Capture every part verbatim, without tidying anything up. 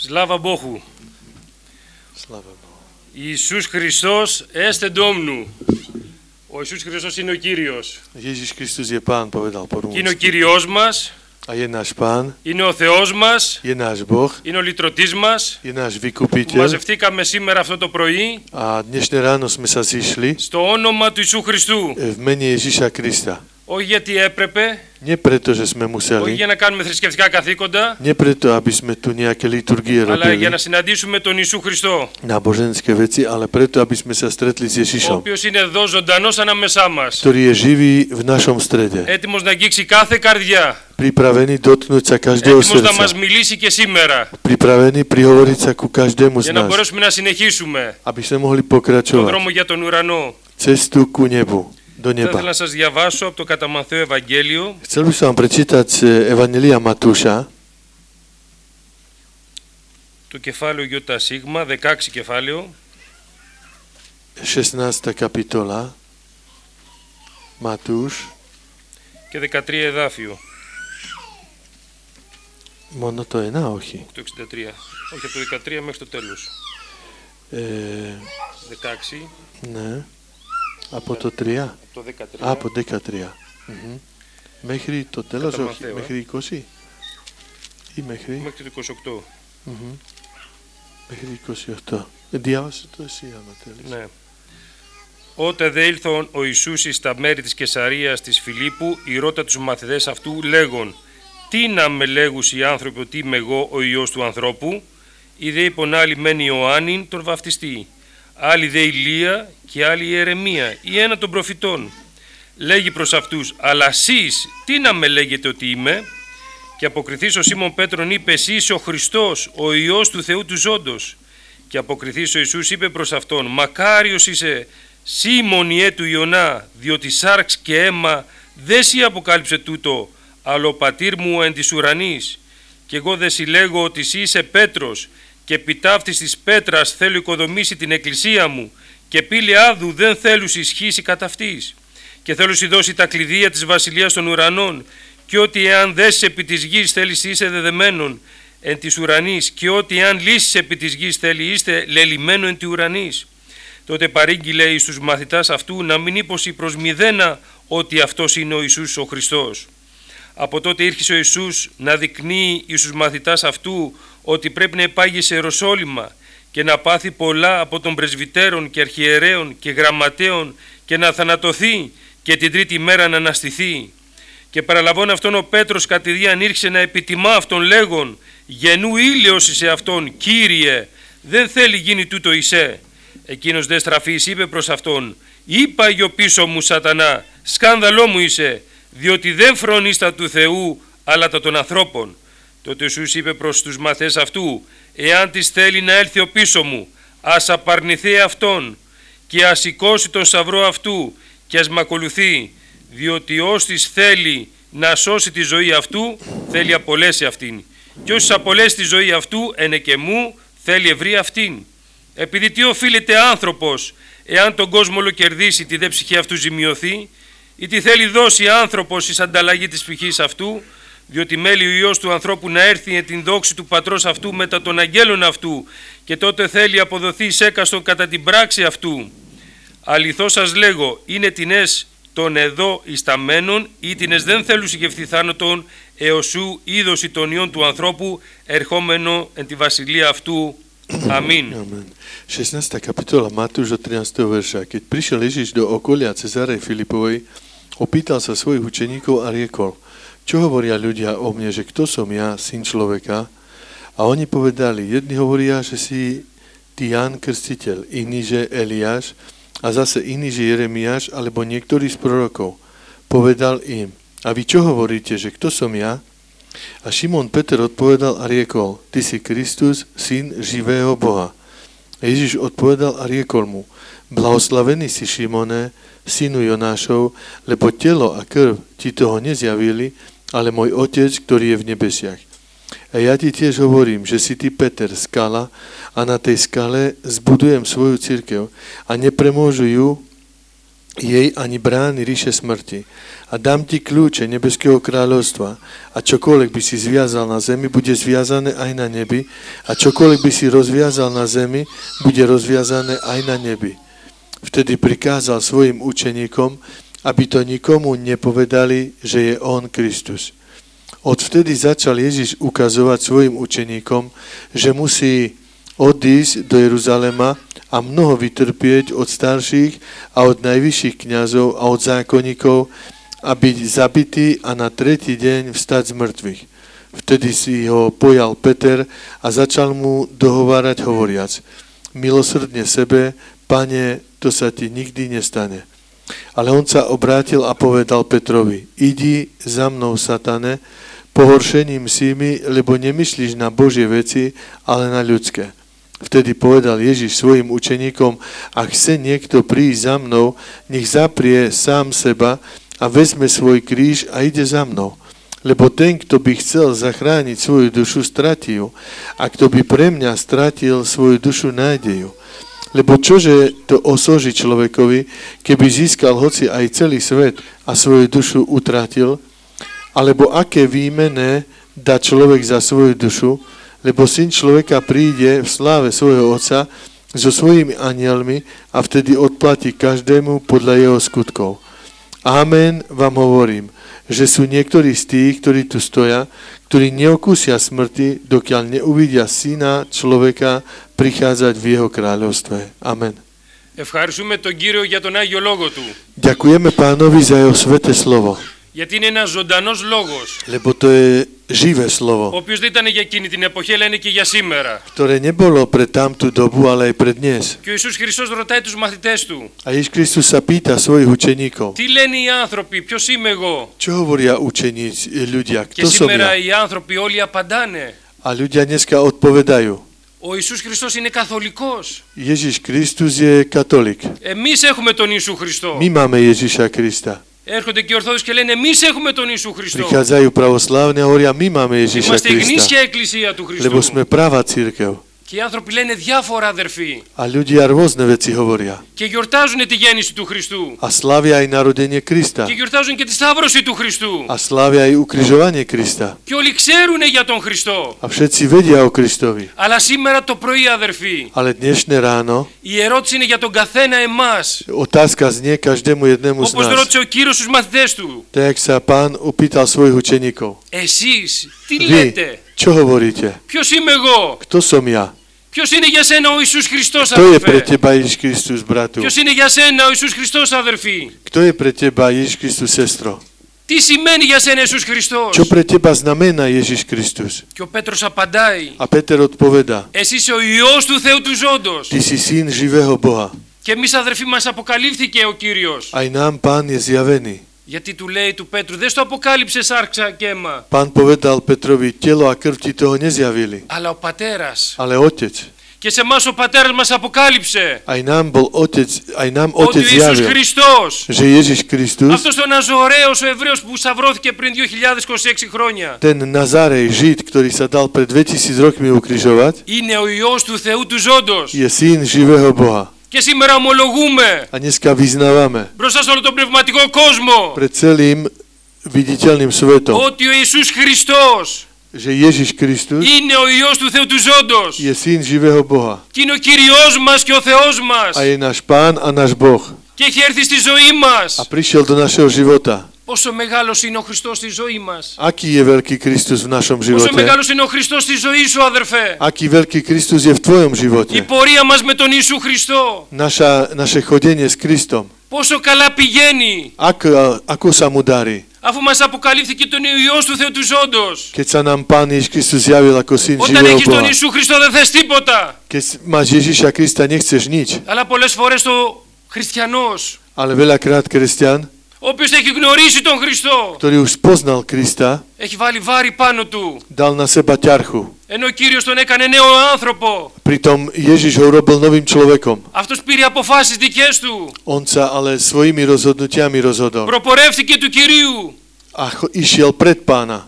Sláva Bohu. Sláva Bohu. Ιησούς Χριστός έστε Ντόμνου. Ο Ιησούς Χριστός είναι ο Κύριος. Ježiš Kristus je Pán, povedal po Και είναι ο rumúnsky. Κύριος μας. A je náš Pán, Είναι ο Θεός μας. je náš Boh, Είναι ο λυτρωτής μας. je náš vykupiteľ. Μαζευτήκαμε σήμερα αυτό το πρωί A dnešné ráno sme sa zišli στο όνομα του Ιησού Χριστού. v mene Ježiša Krista. Όχι γιατί έπρεπε, Nie preto, že sme όχι museli, για να κάνουμε θρησκευτικά καθήκοντα, nie preto, aby sme tu nejaké liturgie αλλά robili, για να συναντήσουμε τον Ιησού Χριστό, náboženské veci, ale preto, aby sme sa stretli s ο Ježišom, οποίος είναι εδώ ζωντανός ανάμεσά μας, ktorý je živý v našom strede, έτοιμος να αγγίξει κάθε καρδιά, pripravený dotknúť sa každého έτοιμος να μας srdca, μιλήσει και σήμερα, pripravený prihovoriť sa ku každému z για να nás, μπορέσουμε να συνεχίσουμε aby sme mohli τον pokračovať δρόμο για τον ουρανό. cestu ku nebu, do Θα ήθελα neba. να σας διαβάσω από το κατά Μαθαίο Ευαγγέλιο, Chcel by som vám prečítať z Evangelia Matúša, το κεφάλαιο Ιώτα Σίγμα, δεκαέξι κεφάλαιο, šestnásta kapitola, Matúš, και δεκατρία εδάφιο, μόνο το ένα, όχι. το εξήντα τρία. Όχι, από το δεκατρία μέχρι το τέλος. Ε, δεκαέξι, ναι, από το τρία, από το δεκατρία. α, από δεκατρία. Μμμ. Μέχρι το τέλος, Κατά όχι, Μαθαίο, ε. μέχρι είκοσι ή μέχρι, Μέχρι το είκοσι οκτώ. Μμμ. μέχρι είκοσι οκτώ. Διάβασε το εσύ άμα θέλεις. Ναι. Ότε δε ήλθον ο Ιησούς εις τα μέρη της Καισαρίας της Φιλίππου, ηρώτα τους μαθητές αυτού λέγον, τι να με λέγους οι άνθρωποι ότι είμαι εγώ ο Υιός του ανθρώπου, ή δε είπον άλλοι μεν Ιωάννην τον βαφτιστή, άλλοι δε Ηλία και άλλοι Ιερεμία ή ένα των προφητών. Λέγει προς αυτούς, αλλά εσείς τι να με λέγετε ότι είμαι, και αποκριθείς ο Σίμων Πέτρον είπε, εσύ είσαι ο Χριστός, ο Υιός του Θεού του ζώντος. Και αποκριθείς ο Ιησούς είπε προς αυτόν, μακάριος είσαι Σίμων ιέ του Ιωνά, διότι σάρξ και αίμα δεν σοι αποκάλυψε τούτο, αλλά ο πατήρ μου εν της ουρανής. Και εγώ δε συλλέγω ότι εσύ είσαι Πέτρος, και επί ταύτης της πέτρας θέλω οικοδομήσει την εκκλησία μου, και πύλη άδου δεν θέλους ισχύσει κατά αυτής. Και θέλω σου δώσει τα κλειδία της βασιλείας των ουρανών, και ότι εάν δέσεις επί της γης θέλεις είσαι δεδεμένον εν της ουρανής, και ότι εάν λύσεις επί της γης θέλει είστε λελειμμένο εν τη ουρανής. Τότε παρήγγειλε εις τους μαθητάς αυτού να μην ύποσει προς μηδένα ότι αυτός είναι ο Ιησούς ο Χριστός. Από τότε ήρχισε ο Ιησούς να δεικνύει εις τους μαθητάς αυτού ότι πρέπει να υπάγει σε Ιεροσόλυμα και να πάθει πολλά από των πρεσβυτέρων και αρχιερέων και γραμματέων και να θανατωθεί και την τρίτη μέρα να αναστηθεί. Και παραλαβών αυτόν ο Πέτρος κατηδίαν ήρξε να επιτιμά αυτόν λέγον, γενού ήλιος εις αυτόν, Κύριε, δεν θέλει γίνει τούτο εισέ. Εκείνος δε στραφής είπε προς αυτόν, είπα γιο πίσω μου σατανά, σκάνδαλό μου είσαι, διότι δεν φρονείς τα του Θεού, αλλά τα των ανθρώπων. Τότε ο Ιησούς είπε προς τους μαθές αυτού, εάν της θέλει να έλθει ο πίσω μου, ας απαρνηθεί αυτόν και ας σηκώσει τον σταυρό αυτού και ας μ' ακολουθεί, διότι όσοι θέλει να σώσει τη ζωή αυτού, θέλει απολέσει αυτήν. Και όσοι απολέσει τη ζωή αυτού, ενε και μου, θέλει ευρύ αυτήν. Επειδή τι οφείλεται άνθρωπος, εάν τον κόσμο ολοκερδίσει, τη δε ψυχή αυτού ζημιωθεί, ή τι θέλει δώσει άνθρωπος εις ανταλλαγή της ψυχής αυτού, διότι μέλει ο Υιός του ανθρώπου να έρθει εν την δόξη του πατρός αυτού μετά των αγγέλων αυτού, και τότε θέλει αποδοθεί εις έκαστον κατά την πράξη αυτού. Αληθώς σας λέγω, είναι τινές των εδώ ισταμένων, ή τινές δεν θέλουν συγγευθεί θάνατον, έως σου είδωση των ιών του ανθρώπου, ερχόμενο εν τη βασιλεία αυτού. Amín. Amen. šestnásta kapitola Matúš od trinásteho verša. Keď prišiel Ježiš do okolia Cezárej Filipovej, opýtal sa svojich učeníkov a riekol, čo hovoria ľudia o mne, že kto som ja, syn človeka? A oni povedali, jedni hovoria, že si ty Ján Krstiteľ, iní, že Eliáš, a zase iný, že Jeremiáš, alebo niektorý z prorokov. Povedal im, a vy čo hovoríte, že kto som ja? A Šimon Peter odpovedal a riekol, ty si Kristus, syn živého Boha. A Ježiš odpovedal a riekol mu, blahoslavený si Šimone, synu Jonášov, lebo telo a krv ti toho nezjavili, ale môj Otec, ktorý je v nebesiach. A ja ti tiež hovorím, že si ty Peter, skala, a na tej skale zbudujem svoju cirkev a nepremôžu ju jej ani brány ríše smrti. A dám ti kľúče nebeského kráľovstva. A čokoľvek by si zviazal na zemi, bude zviazané aj na nebi. A čokoľvek by si rozviazal na zemi, bude rozviazané aj na nebi. Vtedy prikázal svojim učeníkom, aby to nikomu nepovedali, že je on Kristus. Odvtedy začal Ježiš ukazovať svojim učeníkom, že musí odísť do Jeruzalema a mnoho vytrpieť od starších a od najvyšších kňazov a od zákonníkov a byť zabitý a na tretí deň vstať z mŕtvych. Vtedy si ho pojal Peter a začal mu dohovárať hovoriac: milosrdne sebe, Pane, to sa ti nikdy nestane. Ale on sa obrátil a povedal Petrovi: idi za mnou, satane, pohoršením si mi, lebo nemyslíš na Božie veci, ale na ľudské. Vtedy povedal Ježiš svojim učeníkom: ak chce niekto prísť za mnou, nech zaprie sám seba a vezme svoj kríž a ide za mnou. Lebo ten, kto by chcel zachrániť svoju dušu, stratí ju. A kto by pre mňa stratil svoju dušu, nájde ju. Lebo čože to osoží človekovi, keby získal hoci aj celý svet a svoju dušu utratil? Alebo aké výmene dá človek za svoju dušu? Lebo Syn človeka príde v sláve svojho Otca so svojimi anielmi a vtedy odplatí každému podľa jeho skutkov. Amen vám hovorím, že sú niektorí z tých, ktorí tu stoja, ktorí neokúsia smrti, dokiaľ neuvidia Syna človeka prichádzať v jeho kráľovstve. Amen. Ευχαριστούμε τον Κύριο για τον Άγιο Λόγο Του. Ďakujeme Pánovi za jeho sveté slovo. Γιατί είναι ένας ζωντανός λόγος. Lebo to je živé slovo. Ο οποίος δεν ήταν για εκείνη την εποχή, αλλά είναι και για σήμερα. Ktoré nebolo pre tamtú dobu, ale aj pre dnes. Και ο Ιησούς Χριστός ρωτάει τους μαθητές Του. A Ježiš Kristus sa pýta svojich učeníkov. Τι λένε οι άνθρωποι, ποιος είμαι εγώ? Čo hovoria učeníci, ľudia, Και kto som σήμερα ja? οι άνθρωποι όλοι απαντάνε. A ľudia dneska odpovedajú. Ο Ιησούς Χριστός είναι καθολικός. Ježiš Kristus je katolík. Εμείς έχουμε τον Ιησού Χριστό. My máme Ježiša Krista. Έρχονται και οι Ορθόδοξοι και λένε εμείς έχουμε τον Ιησού Χριστό. Prichádzajú pravoslávne a hovoria, my máme Ježiša Είμαστε η Krista. γνήσια εκκλησία του Χριστού. Lebo sme pravá církev. Και οι άνθρωποι λένε διάφορα, αδερφοί. A ľudia rôzne veci hovoria. Και γιορτάζουν τη γέννηση του Χριστού. A slávia aj narodenie Krista. Και γιορτάζουν και τη σταύρωση του Χριστού. A slávia aj ukrižovanie Krista. Και όλοι ξέρουν για τον Χριστό. A všetci vedia o Kristovi. Αλλά σήμερα το πρωί, αδερφοί, Ale dnešné ráno η ερώτηση είναι για τον καθένα εμάς. otázka znie každému jednému z Όπως nás. ρώτησε ο Κύριος στους μαθητές Του. Tak sa Pán upýtal svojich učeníkov. Εσείς τι Vy, λέτε? čo hovoríte? Ποιος είμαι εγώ? Kto som ja? Ποιος είναι για σένα ο Ιησούς Χριστός, Kto je pre αδερφέ? teba Ježiš Kristus, bratu? Ποιος είναι για σένα ο Ιησούς Χριστός, αδερφή? Kto je pre teba Ježiš Kristus, sestro? Τι σημαίνει για σένα Ιησούς Χριστός? Čo pre teba znamená Ježiš Kristus? Και ο Πέτρος απαντάει: A Peter odpovedá: εσύ είσαι ο Υιός του Θεού του ζώντος. Ty si syn živého Boha. Και εμείς, αδερφοί, μας αποκαλύφθηκε ο Κύριος. Aj nám Pán je zjavený. Γιατί του λέει του Πέτρου: δεν στο αποκάλυψε σάρξα και αίμα, Pán povedal Petrovi, telo a krv ti toho nezjavili, αλλά ο Πατέρας. ale Otec. Και σε εμάς ο Πατέρας μας αποκάλυψε Aj nám bol Otec, aj nám ότι Otec ο Ιησούς zjavil, Χριστός, že Ježiš Kristus, αυτός ο Ναζωραίος, ο Εβραίος που σαυρώθηκε πριν δύο χιλιάδες είκοσι έξι χρόνια, ten Nazarej, Žid, ktorý sa dal pred dvetisíc rokmi ukrižovať, είναι ο Υιός του Θεού του ζώντος. je syn živého Boha. Και σήμερα ομολογούμε A dneska vyznávame μπροστά σε όλο τον πνευματικό κόσμο pred celým viditeľným svetom, ότι ο Ιησούς Χριστός že Ježiš Kristus είναι ο Υιός του Θεού του ζώντος je syn živého Boha και είναι ο Κυριός μας και ο Θεός μας a je náš Pán a náš Boh και έχει έρθει στη ζωή a μας. prišiel do našeho života. Πόσο μεγάλος είναι ο Χριστός στη ζωή μας. Aký je veľký Kristus v našom Πόσο živote? μεγάλος είναι ο Χριστός στη ζωή σου, αδερφέ. Aký veľký Kristus je v tvojom Η živote? πορεία μας με τον Ιησού Χριστό. Naša, naše chodenie s Kristom. Πόσο καλά πηγαίνει. Ako, ako sa mu darí? Αφού μας αποκαλύφθηκε τον Υιός του Θεού του ζώντος. Keď sa nám Pán Ježiš Kristus zjavil ako syn Όταν živého έχεις τον Boha. Ιησού Χριστό δεν θες τίποτα. Keď máš Ježiša Krista, nechceš nič. Αλλά πολλές φορές το χριστιανός, Ale veľakrát kresťan, ο οποίος έχει γνωρίσει τον Χριστό, ktorý už spoznal Krista, έχει βάλει βάρη πάνω του. dal na seba ťarchu. Ενώ ο Κύριος τον έκανε νέο άνθρωπο. Pritom Ježiš ho urobil novým človekom. Αυτός πήρε αποφάσεις δικές του. On sa ale svojimi rozhodnutiami rozhodol. Προπορεύθηκε του Κυρίου. A cho- išiel pred Pána.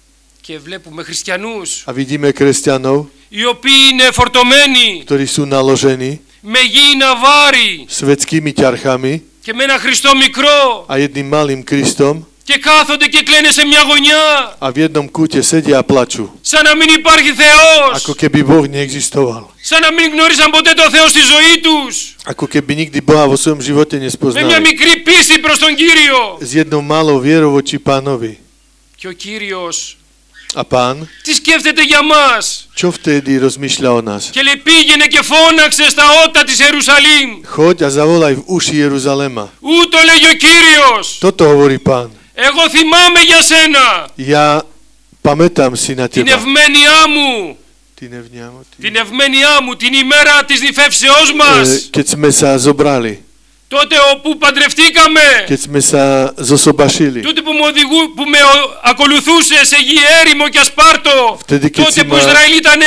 Και βλέπουμε χριστιανούς A vidíme kresťanov, οι οποίοι είναι φορτωμένοι ktorí sú naložení με γήινα βάρη svetskými ťarchami και Και με ένα Χριστό μικρό. a jedným malým Kristom Και κάθονται και κλαίνε σε μια γωνιά. a v jednom kúte sedia a plačú. Σαν να μην υπάρχει Θεός. Ako keby Boh neexistoval. Σαν να μην γνώρισαν ποτέ το Θεό στη ζωή τους. Ako keby nikdy Boha vo svojom živote Με μια nespoznali. μικρή πίστη προς τον Κύριο. S jednou malou vierou voči Pánovi. Και ο Κύριος A Pán, τι σκέφτεται για μας. čo vtedy rozmýšľa o nás? Και λέει πήγαινε και φώναξε στα ότα της Ιερουσαλήμ. Choď a zavolaj v uši Jeruzalema. Ούτω λέγει ο Κύριος. Toto hovorí Pán. Εγώ θυμάμαι για σένα. Ja pamätám si na Την teba. ευμένειά μου. Ty nevňamo, ty. Την ευμένειά μου. Την ημέρα της νηφεύσεώς μας. E, Keď sme sa zobrali, Τότε όπου παντρευτήκαμε. keď sme sa zosobašili, Τότε που, μου οδηγού, που με ο- ακολουθούσε σε γη έρημο και ασπάρτο. Vtedy, keď Τότε si που ma- Ισραήλ ήταν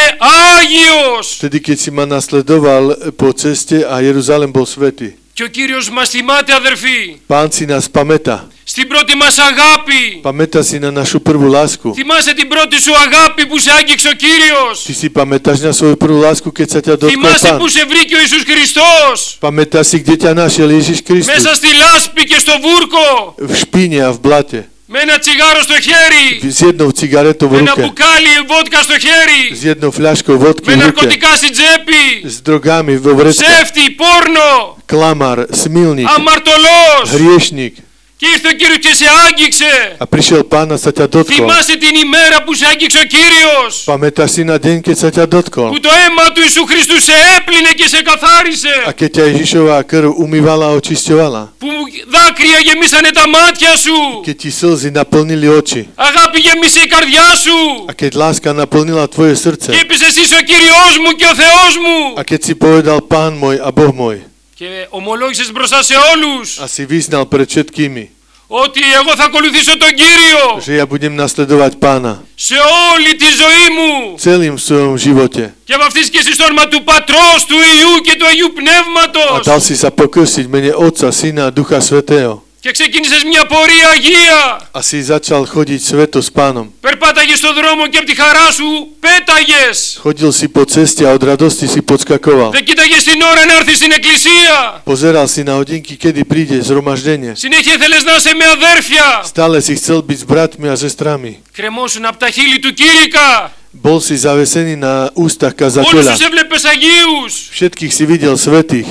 Άγιος. vtedy keď si ma nasledoval po ceste a Jeruzalém bol svätý. Και ο Κύριος μας θυμάται αδερφοί. Pán si nás pamätá. Στην πρώτη μας αγάπη. Pamätá si na našu prvú lásku. Θυμάσαι την πρώτη σου αγάπη που σε άγγιξε ο Κύριος. Ty si pamätáš na svoju prvú lásku, keď sa ťa dotkol Θυμάσαι Pán. που σε βρήκε ο Ιησούς Χριστός. Pamätáš si, kde ťa našiel Ježiš Kristus? Μέσα στη λάσπη και στο βούρκο. V špíne a v blate. Με ένα τσιγάρο στο χέρι. S jednou cigaretou v Με ένα ruke. μπουκάλι βότκα στο χέρι. S jednou fľaškou vodky Με v ruke. ναρκωτικά στην τσέπη. S drogami vo vrecku. Ψεύτη, πόρνο. Klamár, smilník, Αμαρτωλός. hriešník. Και ήρθε ο Κύριος και σε άγγιξε. A prišiel Pán a sa ťa dotkol. Θυμάσαι την ημέρα που σε άγγιξε ο Κύριος. Pamätáš si na deň, keď sa ťa dotkol. Που το αίμα του Ιησού Χριστού σε έπλυνε και σε καθάρισε. A keď ťa Ježišová krv umývala a očisťovala. Που δάκρυα γεμίσανε τα μάτια σου. Keď ti slzy naplnili oči. Αγάπη γέμισε η καρδιά σου. A keď láska naplnila tvoje srdce. Και είπες εσύ είσαι ο Κύριος μου και ο Θεός μου. A keď si povedal Pán môj a Boh môj. Και ομολόγησες μπροστά σε όλους A si vyznal pred všetkými, ότι εγώ θα ακολουθήσω τον Κύριο že ja budem nasledovať Pána. σε όλη τη ζωή μου. Celým v svojom živote. Και βαφτίστηκες στο όνομα του Πατρός, του Υιού και του Αγίου A Πνεύματος. dal si sa pokrstiť v mene Otca, Syna a Ducha Svätého. Και ξεκίνησες μια πορεία αγία. A si začal chodiť sveto s Pánom. Περπάταγες στον δρόμο και από τη χαρά σου πέταγες. Chodil si po ceste a od radosti si podskakoval. Δεν κοίταγες την ώρα να έρθεις στην εκκλησία. Pozeral si na hodinky, kedy príde zhromaždenie. Συνέχεια θέλεις να είσαι με αδέρφια. Stále si chcel byť s bratmi a sestrami. Κρεμόσουν από τα χείλη του Κήρυκα. Bol si zavesený na ústach Όλους kazateľa. τους έβλεπες Αγίους. Všetkých si videl svätých.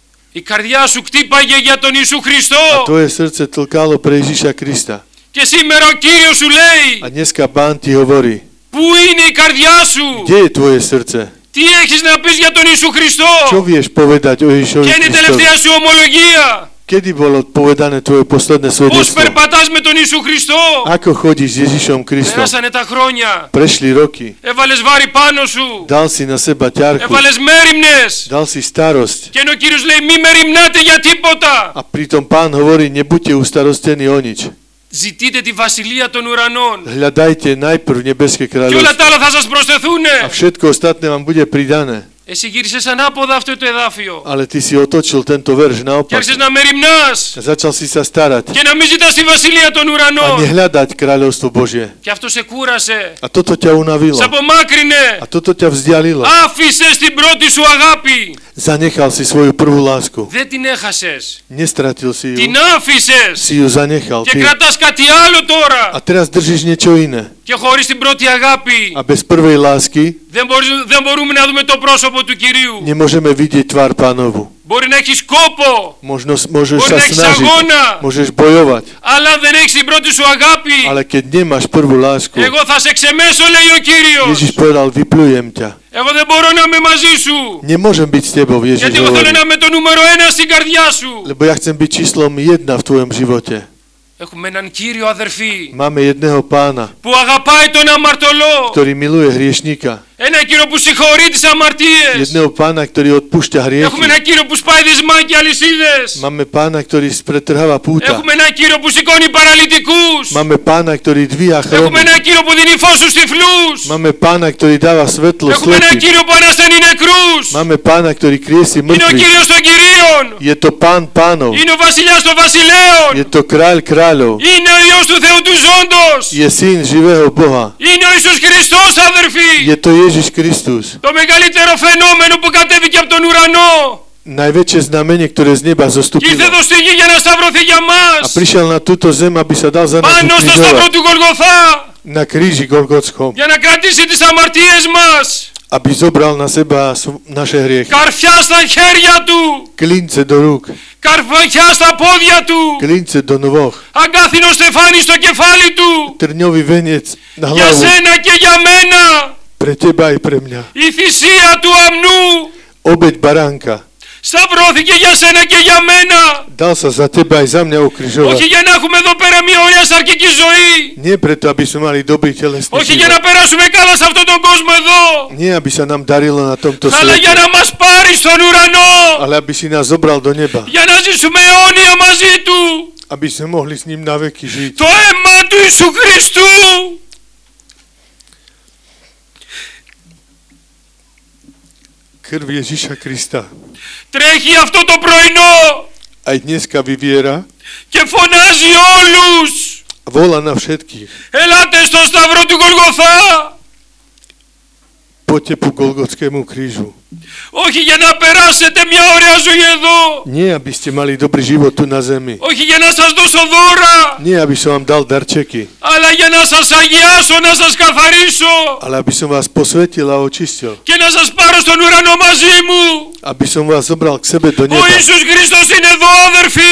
Η καρδιά σου κτύπαγε για τον Ιησού Χριστό. A tvoje srdce tlkalo pre Ježiša Krista. Και σήμερα ο Κύριος σου λέει, A dneska Pán ti hovorí, πού είναι η καρδιά σου. kde je tvoje srdce? Τι έχεις να πεις για τον Ιησού Χριστό. Čo vieš povedať o Ježišovi Ποια είναι η Kristovi? τελευταία σου ομολογία. Kedy bolo povedané tvoje posledné Πώς svedectvo? περπατάς με τον Ιησού Χριστό. Ako chodíš s Ježišom Kristom? Πέρασανε τα χρόνια. Prešli roky. Έβαλες βάρη πάνω σου. Dal si na seba ťarchu. Έβαλες μέριμνες. Dal si starosť. Και ενώ ο Κύριος λέει μη μεριμνάτε για τίποτα. A pritom Pán hovorí, nebuďte ustarostení o nič. Ζητείτε τη βασιλεία των ουρανών. Hľadajte najprv nebeské Και όλα kráľovstvo. τα άλλα θα σας προσθεθούνε. A všetko ostatné vám bude pridané. Εσύ γύρισες ανάποδα αυτό το εδάφιο. Ale ty si otočil tento verš Και naopak. άρχισες να μεριμνάς. A začal si sa starať. Και να μην ζητάς τη βασιλεία των A ουρανών. nehľadať kráľovstvo Božie. Και αυτό σε κούρασε. A toto ťa unavilo. Σε απομάκρυνε. A toto ťa vzdialilo. Άφησες την πρώτη σου αγάπη. Zanechal si svoju prvú lásku. Δεν την έχασες. Nestratil si ju. Την άφησες. Si ju zanechal Και ty. κρατάς κάτι άλλο A τώρα. teraz držíš niečo iné. Και χωρίς την πρώτη αγάπη A bez prvej lásky δεν, μπορεί, δεν μπορούμε να δούμε το πρόσωπο του Κυρίου. nemôžeme vidieť tvár Pánovu. Μπορεί να έχεις κόπο, Možno, môžeš μπορεί sa να έχεις snažiť, αγώνα, môžeš bojovať, αλλά αν δεν έχεις την πρώτη σου αγάπη, ale keď nemáš prvú lásku, εγώ θα σε ξεμέσω, λέει ο Κύριος. Ježiš povedal, vyplujem ťa. Εγώ δεν μπορώ να είμαι μαζί σου. Nemôžem byť s tebou, Ježiš Γιατί εγώ θέλω hovorí, να είμαι το νούμερο ένα στην καρδιά σου. lebo ja chcem byť číslom jedna v tvojom živote. Έχουμε έναν Κύριο αδερφή Máme jedného Pána, που αγαπάει τον αμαρτωλό. ktorý miluje hriešníka. Ένα Κύριο που συγχωρεί τις αμαρτίες. Jedného Pána, ktorý odpúšťa Έχουμε hriechy. ένα Κύριο που σπάει δεσμά και αλυσίδες. Máme Pána, ktorý spretrháva púta. Έχουμε ένα Κύριο που σηκώνει παραλυτικούς. Máme Pána, ktorý dvíha Έχουμε chromy. ένα Κύριο που δίνει φως στους τυφλούς. Máme Pána, ktorý dáva svetlo Έχουμε ένα slepým. Κύριο που ανασταίνει νεκρούς. Máme Pána, ktorý kriesi Είναι ο mŕtvych. Κύριος των Κυρίων. Je to Pán pánov. Είναι ο βασιλιάς των βασιλέων. Je to kráľ kráľov. Είναι ο Υιός του Θεού του ζώντος. Je syn živého Boha. Είναι ο Ιησούς Χριστός, αδερφοί. Je to Ježiš Kristus. Το μεγαλύτερο φαινόμενο που κατέβηκε από τον ουρανό. najväčšie znamenie, ktoré z neba Και ήρθε zostúpilo. εδώ στη γη για να σταυρωθεί για A μας. prišiel na túto zem, aby sa dal za nás Πάνω στο σταυρό ukrižovať του Γολγοθά. na kríži Golgotskom, Για να κρατήσει τις αμαρτίες μας. aby zobral na seba sv- naše hriechy. Καρφιά στα χέρια του. Klince do rúk, Καρφιά στα πόδια του. klince do nôh, Αγκάθινο στεφάνι στο κεφάλι του. trňový veniec na Για hlavu, σένα και για μένα. pre teba aj pre mňa. Η θυσία του αμνού Obeť baránka, σταυρώθηκε για σένα και για μένα. dal sa za teba aj za mňa Όχι ukrižovať. για να έχουμε εδώ πέρα μια ωραία σαρκική ζωή. Nie preto, aby sme mali dobrý telesný Όχι για να život. περάσουμε καλά σε αυτόν τον κόσμο εδώ. Nie, aby sa nám darilo na tomto Αλλά για svete, να μας πάρει στον ουρανό. ale aby si nás zobral do neba, Για να ζήσουμε αιώνια μαζί του. aby sme mohli s ním na veky žiť. Το αίμα του Ιησού Χριστού Krv Ježiša Krista τρέχει αυτό το πρωινό aj dneska vyviera και φωνάζει όλους. a volá na všetkých. Ελάτε στο σταυρό του Γολγοθά. Poďte ku Golgotskému krížu. Όχι για να περάσετε μια ωραία ζωή εδώ. Nie, aby ste mali dobrý život tu na zemi. Όχι για να σας δώσω δώρα. Nie, aby som vám dal darčeky, Αλλά για να σας αγιάσω, να σας καθαρίσω. ale aby som vás posvetil a očistil. Και να σας πάρω στον ουρανό μαζί μου. Aby som vás zobral k sebe do Ο neba. Ιησούς Χριστός είναι εδώ, αδερφοί.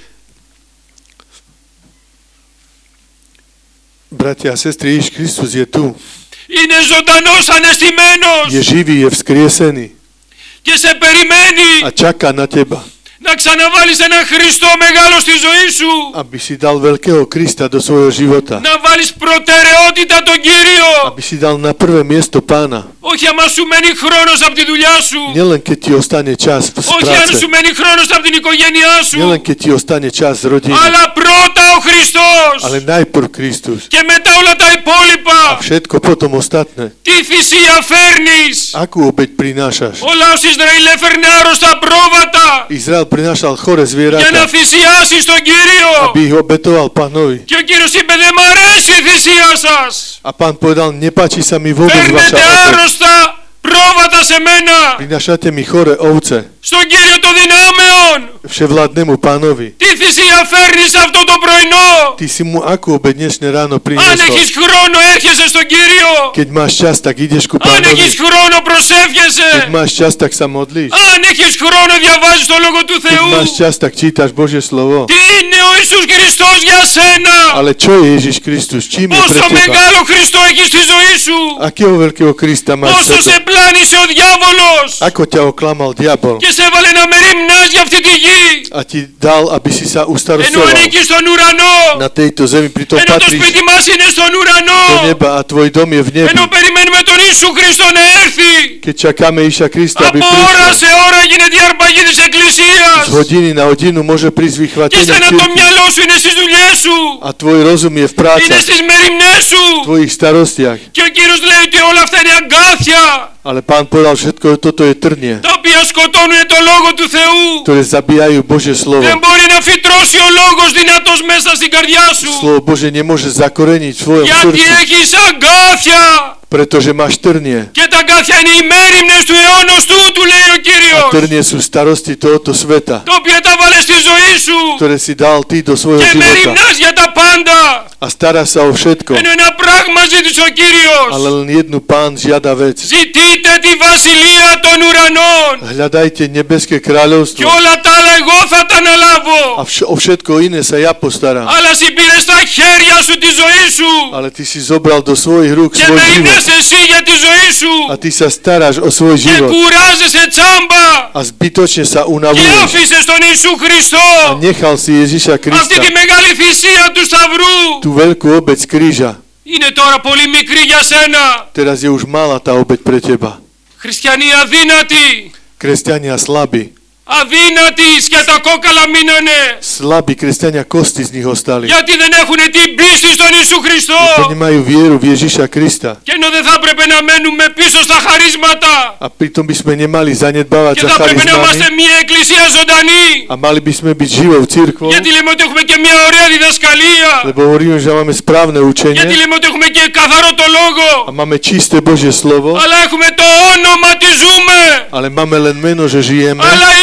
Bratia a sestry, Ježiš Kristus je tu. Είναι ζωντανός, ανεστημένος. Je živý, je vzkriesený Και σε περιμένει a čaká na teba, να ξαναβάλεις έναν Χριστό μεγάλο στη ζωή σου. aby si dal veľkého Krista do svojho života. Να βάλεις προτεραιότητα τον Κύριο. Aby si dal na prvé miesto Pána. Όχι άμα σου μένει χρόνος από τη δουλειά σου. Nielen keď ti ostane čas z Όχι αν práce, σου μένει χρόνος από την οικογένειά σου. nielen keď ti ostane čas z rodiny, Αλλά πρώτα ο Χριστός. ale najprv Kristus. Και μετά όλα τα A υπόλοιπα. všetko potom ostatné. Τι θυσία φέρνεις. Akú obeť prinášaš? Ο λαός Ισραήλ έφερνε άρρωστα πρόβατα. Izrael prinášal chore Για να zvieratá, θυσιάσει στον Κύριο. aby ich obetoval Pánovi. Και ο Κύριος είπε δεν μ' αρέσει η θυσία σας. A Pán povedal, nepáči sa mi vôbec vaša Φέρνετε obeť. άρρωστα πρόβατα σε μένα. Prinášate mi chore ovce, Στον Κύριο των δυνάμεων. vševládnemu Pánovi. Τι θυσία φέρνεις αυτό το πρωινό. Ty si mu akú obeť dnešné ráno Αν priniesol? έχεις χρόνο έρχεσαι στον Κύριο. Keď máš čas, tak ideš ku Αν Pánovi. έχεις χρόνο Keď προσεύχεσαι. máš čas, tak sa modlíš. Αν έχεις χρόνο διαβάζεις το Λόγο του Keď Θεού. máš čas, tak čítaš Božie slovo. Τι είναι ο Ιησούς Χριστός για σένα. Ale čo je Ježiš Kristus? Čím je pre Πόσο teba? μεγάλο Χριστό έχεις στη ζωή σου. Akého veľkého Krista máš v Πόσο σε sebe? πλάνησε ο διάβολος. Ako ťa oklamal diabol Και σε έβαλε να με ρημνάς για αυτή τη γη. a ti dal, aby si sa Ενώ ustarostoval ανήκει στον ουρανό. na tejto zemi, pritom Ενώ το patríš σπίτι μας είναι στον do ουρανό. neba a tvoj dom je v nebi. Ενώ περιμένουμε τον Ιησού Χριστό να έρθει. Keď čakáme Iša Krista, aby Από ώρα prišiel, σε ώρα γίνεται η αρπαγή της Εκκλησίας. z hodiny na hodinu môže prísť Και vychvatenie εσένα το cirkvi μυαλό σου είναι στις δουλειές σου. a tvoj rozum je v Είναι prácach, στις μεριμνές v σου. tvojich starostiach. Και ο Κύριος λέει ότι όλα αυτά είναι αγκάθια. Ale Pán povedal, všetko toto je trnie, Τα οποία σκοτώνουν το Λόγο του Θεού. ktoré zabíjajú Božie slovo. Δεν μπορεί να φυτρώσει ο Λόγος δυνατός μέσα στην καρδιά σου. Slovo Bože nemôže zakoreniť v svojom Γιατί srdci, έχεις αγκάθια. pretože máš trnie. Και τα αγκάθια είναι οι μέριμνες του αιώνος τούτου, λέει ο A Κύριος. trnie sú starosti tohoto sveta, Τα οποία τα βάλε στη ζωή σου. ktoré si dal ty do svojho Και života. μεριμνάς για τα πάντα. A stará sa o všetko, Ενώ ένα πράγμα ζήτησε ο Κύριος. ale len jednu Pán žiada vec. Ζητείτε τη βασιλεία των ουρανών. Hľadajte nebeské Και kráľovstvo όλα τα άλλα εγώ θα τα a αναλάβω. vš- o všetko iné sa ja postaram. Αλλά εσύ πήρες στα χέρια σου τη ζωή σου. Ale ty si zobral do svojich rúk Και svoj život μεριμνάς εσύ για τη ζωή σου. a ty sa staráš o svoj Και život κουράζεσαι τσάμπα. a zbytočne sa Και unavuješ άφησες τον Ιησού Χριστό. a nechal si Ježiša Αυτή Krista, τη μεγάλη θυσία του Σταυρού. tú veľkú obeť z kríža. Είναι τώρα πολύ μικρή για σένα. Teraz je už malá tá obeť pre teba. Χριστιανοί αδύνατοι. Kresťania slabí, Αδύνατοι και τα κόκαλα μείνανε. slabí kresťania, kosti z nich ostali. Γιατί δεν έχουν την πίστη στον Ιησού Χριστό. Keď nemajú vieru v Ježiša Krista. Και ενώ δεν θα έπρεπε να μένουμε πίσω στα χαρίσματα. A pritom by sme nemali zanedbávať Και za θα έπρεπε να είμαστε charizmami μια εκκλησία ζωντανή. a mali by sme byť živou církvou, Γιατί λέμε ότι έχουμε και μια ωραία διδασκαλία. lebo hovoríme, že máme správne Γιατί učenie λέμε ότι έχουμε και καθαρό το a λόγο. máme čisté Božie slovo, Αλλά έχουμε το όνομα τι ζούμε. ale máme len meno, že žijeme, Αλλά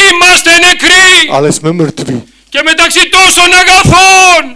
είμαστε νεκροί ale sme mŕtvi. και μεταξύ τόσων αγαθών,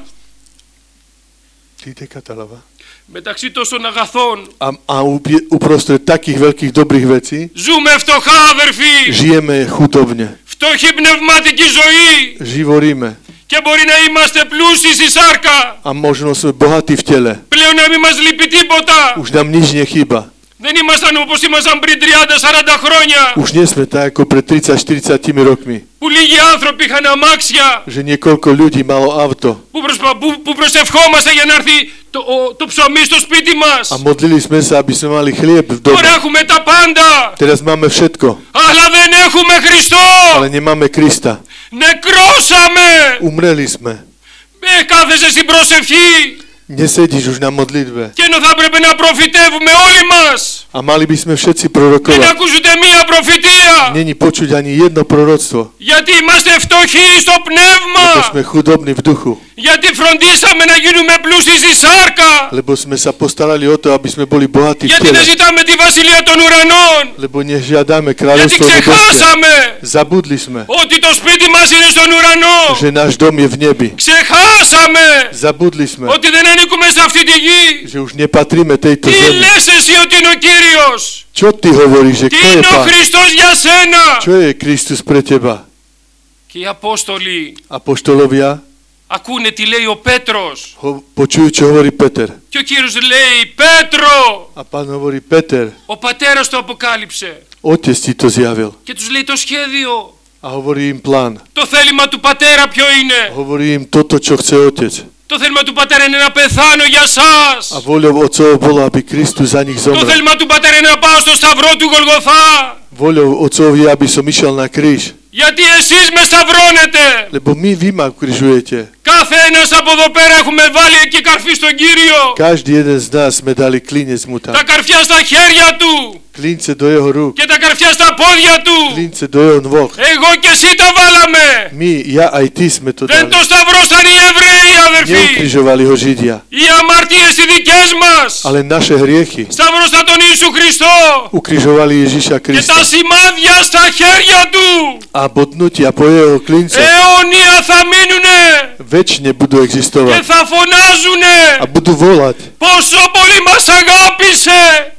Ty ide Katalava. μεταξύ τόσων αγαθών, A, a upie- uprostred takých veľkých dobrých vecí ζούμε φτωχά αδερφοί, žijeme chudobne. φτωχή πνευματική ζωή Živoríme. και μπορεί να είμαστε πλούσιοι στη σάρκα, A možno sme bohatí v tele. πλέον να μην μας λείπει τίποτα. Už nám nič nechýba. Δεν ήμασταν όπως ήμασταν πριν τριάντα σαράντα χρόνια, Už nie sme tak ako pred tridsať štyridsať rokmi. που λίγοι άνθρωποι είχαν αμάξια, Že niekoľko ľudí malo auto. που, προσπα... που, που προσευχόμαστε για να έρθει το, ο, το ψωμί στο σπίτι μας. A modlili sme sa, aby sme mali chlieb v Τώρα dome. έχουμε τα πάντα, Teraz máme všetko, αλλά δεν έχουμε Χριστό. ale nemáme Krista. Νεκρώσαμε. Umreli sme. Ε, κάθεσαι στην προσευχή Nesedíš už na modlitbe. και ενώ θα έπρεπε να προφητεύουμε όλοι μας. A mali by sme všetci Δεν prorokovať. ακούς ούτε μία προφητεία. Není počuť ani jedno proroctvo, Γιατί είμαστε φτωχοί στο lebo πνεύμα. sme chudobní v duchu. Γιατί φροντίσαμε να γίνουμε πλούσιοι στη σάρκα. Lebo sme sa postarali o to, aby sme boli bohatí v Γιατί δεν tele. ζητάμε τη βασιλεία των ουρανών. Lebo nežiadame Γιατί kráľovstvo nebeské. ξεχάσαμε Zabudli sme, ότι το σπίτι μας είναι στον ουρανό. že náš dom je v nebi. Ξεχάσαμε Zabudli sme, ότι δεν ανήκουμε σε αυτή τη γη. že už nepatríme tejto Τι zemi. λες εσύ ότι είναι ο Κύριος? Čo ty hovoríš, že Τι kto je είναι ο Pán? Χριστός για σένα? Čo je Kristus pre teba? Και οι Απόστολοι Apoštolovia ακούνε τι λέει ο Πέτρος. ho, počujú, čo hovorí Peter. Και ο Κύριος λέει, Πέτρο, A Pán hovorí, Peter, ο πατέρας το αποκάλυψε. Otec ti to zjavil. Και τους λέει το σχέδιο. A hovorí im plán. Το θέλημα του πατέρα ποιο είναι? Hovorí im toto, čo chce Otec. Το θέλημα του πατέρα είναι να πεθάνω για A σας. voľou Otcov bolo, aby Kristus za nich Το zomrel. θέλημα του πατέρα είναι να πάω στο σταυρό του Γολγοθά. Voľou Otcov je, aby som išiel na kríž. Γιατί εσείς με σταυρώνετε. Lebo my, vy ma ukrižujete. Κάθε ένας από εδώ πέρα έχουμε βάλει εκεί καρφί στον Κύριο. Každý jeden z nás sme dali klinec mu tam. Τα καρφιά στα χέρια του Klince do jeho rúk. και τα καρφιά στα πόδια του. Klince do jeho nôh. Εγώ και εσύ τα βάλαμε. My, ja aj ty sme to Δεν dali. το σταυρώσαν οι Εβραίοι αδερφοί. Neukrižovali ho Židia. Οι αμαρτίες οι δικές μας. Ale naše hriechy Σταυρώσαν τον Ιησού Χριστό. ukrižovali Ježiša Και Krista. τα σημάδια στα χέρια του A bodnutia po jeho klince αιώνια θα μείνουνε väčšine budú και existovať. θα φωνάζουνε A budú volať, πόσο πολύ μας αγάπησε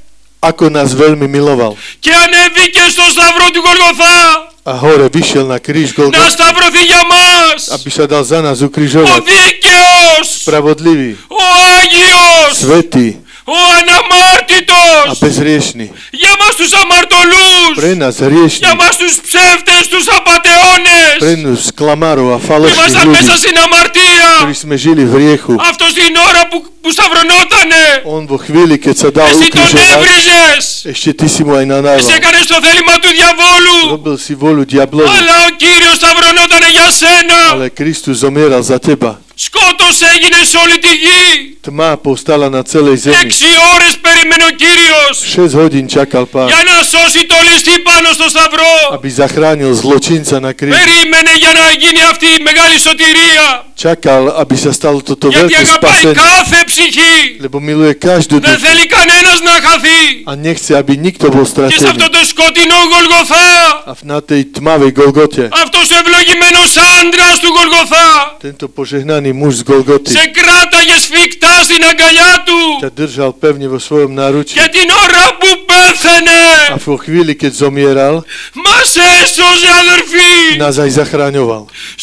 ako nás veľmi miloval. και ανέβηκε στο σταυρό του Γολγοθά A hore vyšiel na kríž να Golgoty, σταυρωθεί για μας. aby sa dal za nás Ο ukrižovať. δίκαιος, Spravodlivý, ο Άγιος, svätý ο αναμάρτητος, a bezhriešný. για μας τους αμαρτωλούς, Pre nás hriešný, για μας τους ψεύτες, τους απατεώνες, pre nás klamárov a που falošných ήμασταν ľudí, μέσα στην αμαρτία. ktorí sme žili v hriechu. Αυτό την ώρα που, που σταυρωνότανε, On vo chvíli, keď sa dal εσύ τον ukrižovať, έβριζες, ešte ty si mu aj εσύ nanával. έκανες το θέλημα του διαβόλου, Robil si volu diablovi, αλλά ο Κύριος σταυρωνότανε για σένα. ale Kristus zomieral za teba. Σκότος έγινε σε όλη τη γη. Tma povstala na celej zemi. Έξι ώρες περίμενε ο Κύριος šesť hodín čakal Pán, για να σώσει το ληστή πάνω στο σταυρό. aby zachránil zločinca na kríži. Περίμενε για να γίνει αυτή η μεγάλη σωτηρία. Čakal, aby sa stalo toto Γιατί veľké αγαπάει spasenie, κάθε ψυχή. lebo miluje každú Δεν dušu θέλει κανένας να χαθεί. a nechce, aby nikto bol Και σε αυτό stratený. το σκοτεινό Γολγοθά, A na tej tmavej Golgote αυτός ο ευλογημένος άντρας του Γολγοθά tento požehnaný muž z Golgoty σε κράταγε σφιχτά στην αγκαλιά του. ťa držal pevne vo svojom náručí. Και την ώρα που πέθαινε, A vo chvíli, keď zomieral, μας έσωσε αδερφοί. nás aj zachraňoval.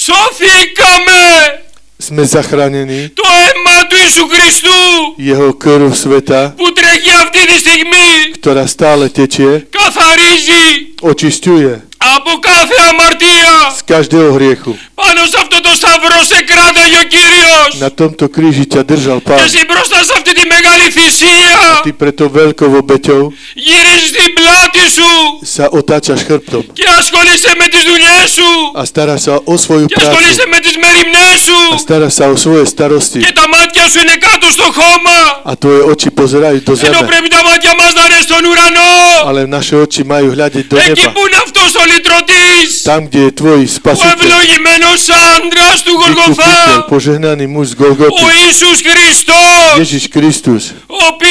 Σωθήκαμε. Sme zachránení, Το αίμα του Ιησού Χριστού jeho krv sveta, που τρέχει αυτή τη στιγμή ktorá stále tečie, καθαρίζει očisťuje από κάθε αμαρτία. z každého hriechu. Πάνω σε αυτό το σταυρό σε κράταγε ο Κύριος. Na tomto kríži ťa držal Και Pán. εσύ μπροστά σε αυτή τη μεγάλη θυσία Ty preto veľkou obeťou γυρίζεις την πλάτη σου sa otáčaš chrbtom και ασχολείσαι με τις δουλειές σου a staráš sa o svoju και prácu ασχολείσαι με τις μεριμνές σου a staráš sa o svoje starosti και τα μάτια σου είναι κάτω στο χώμα, a tvoje oči pozerajú do ενώ zeme, πρέπει τα μάτια μας να είναι στον ουρανό, ale naše oči majú hľadiť do εκεί neba, που είναι αυτός ο λυτρωτής, tam, kde je tvoj ο spasiteľ, ευλογημένος άντρας του vykupiteľ, Γολγοθά, požehnaný muž z ο Golgoty, Ιησούς Χριστός, Ježiš Kristus, ο οποίος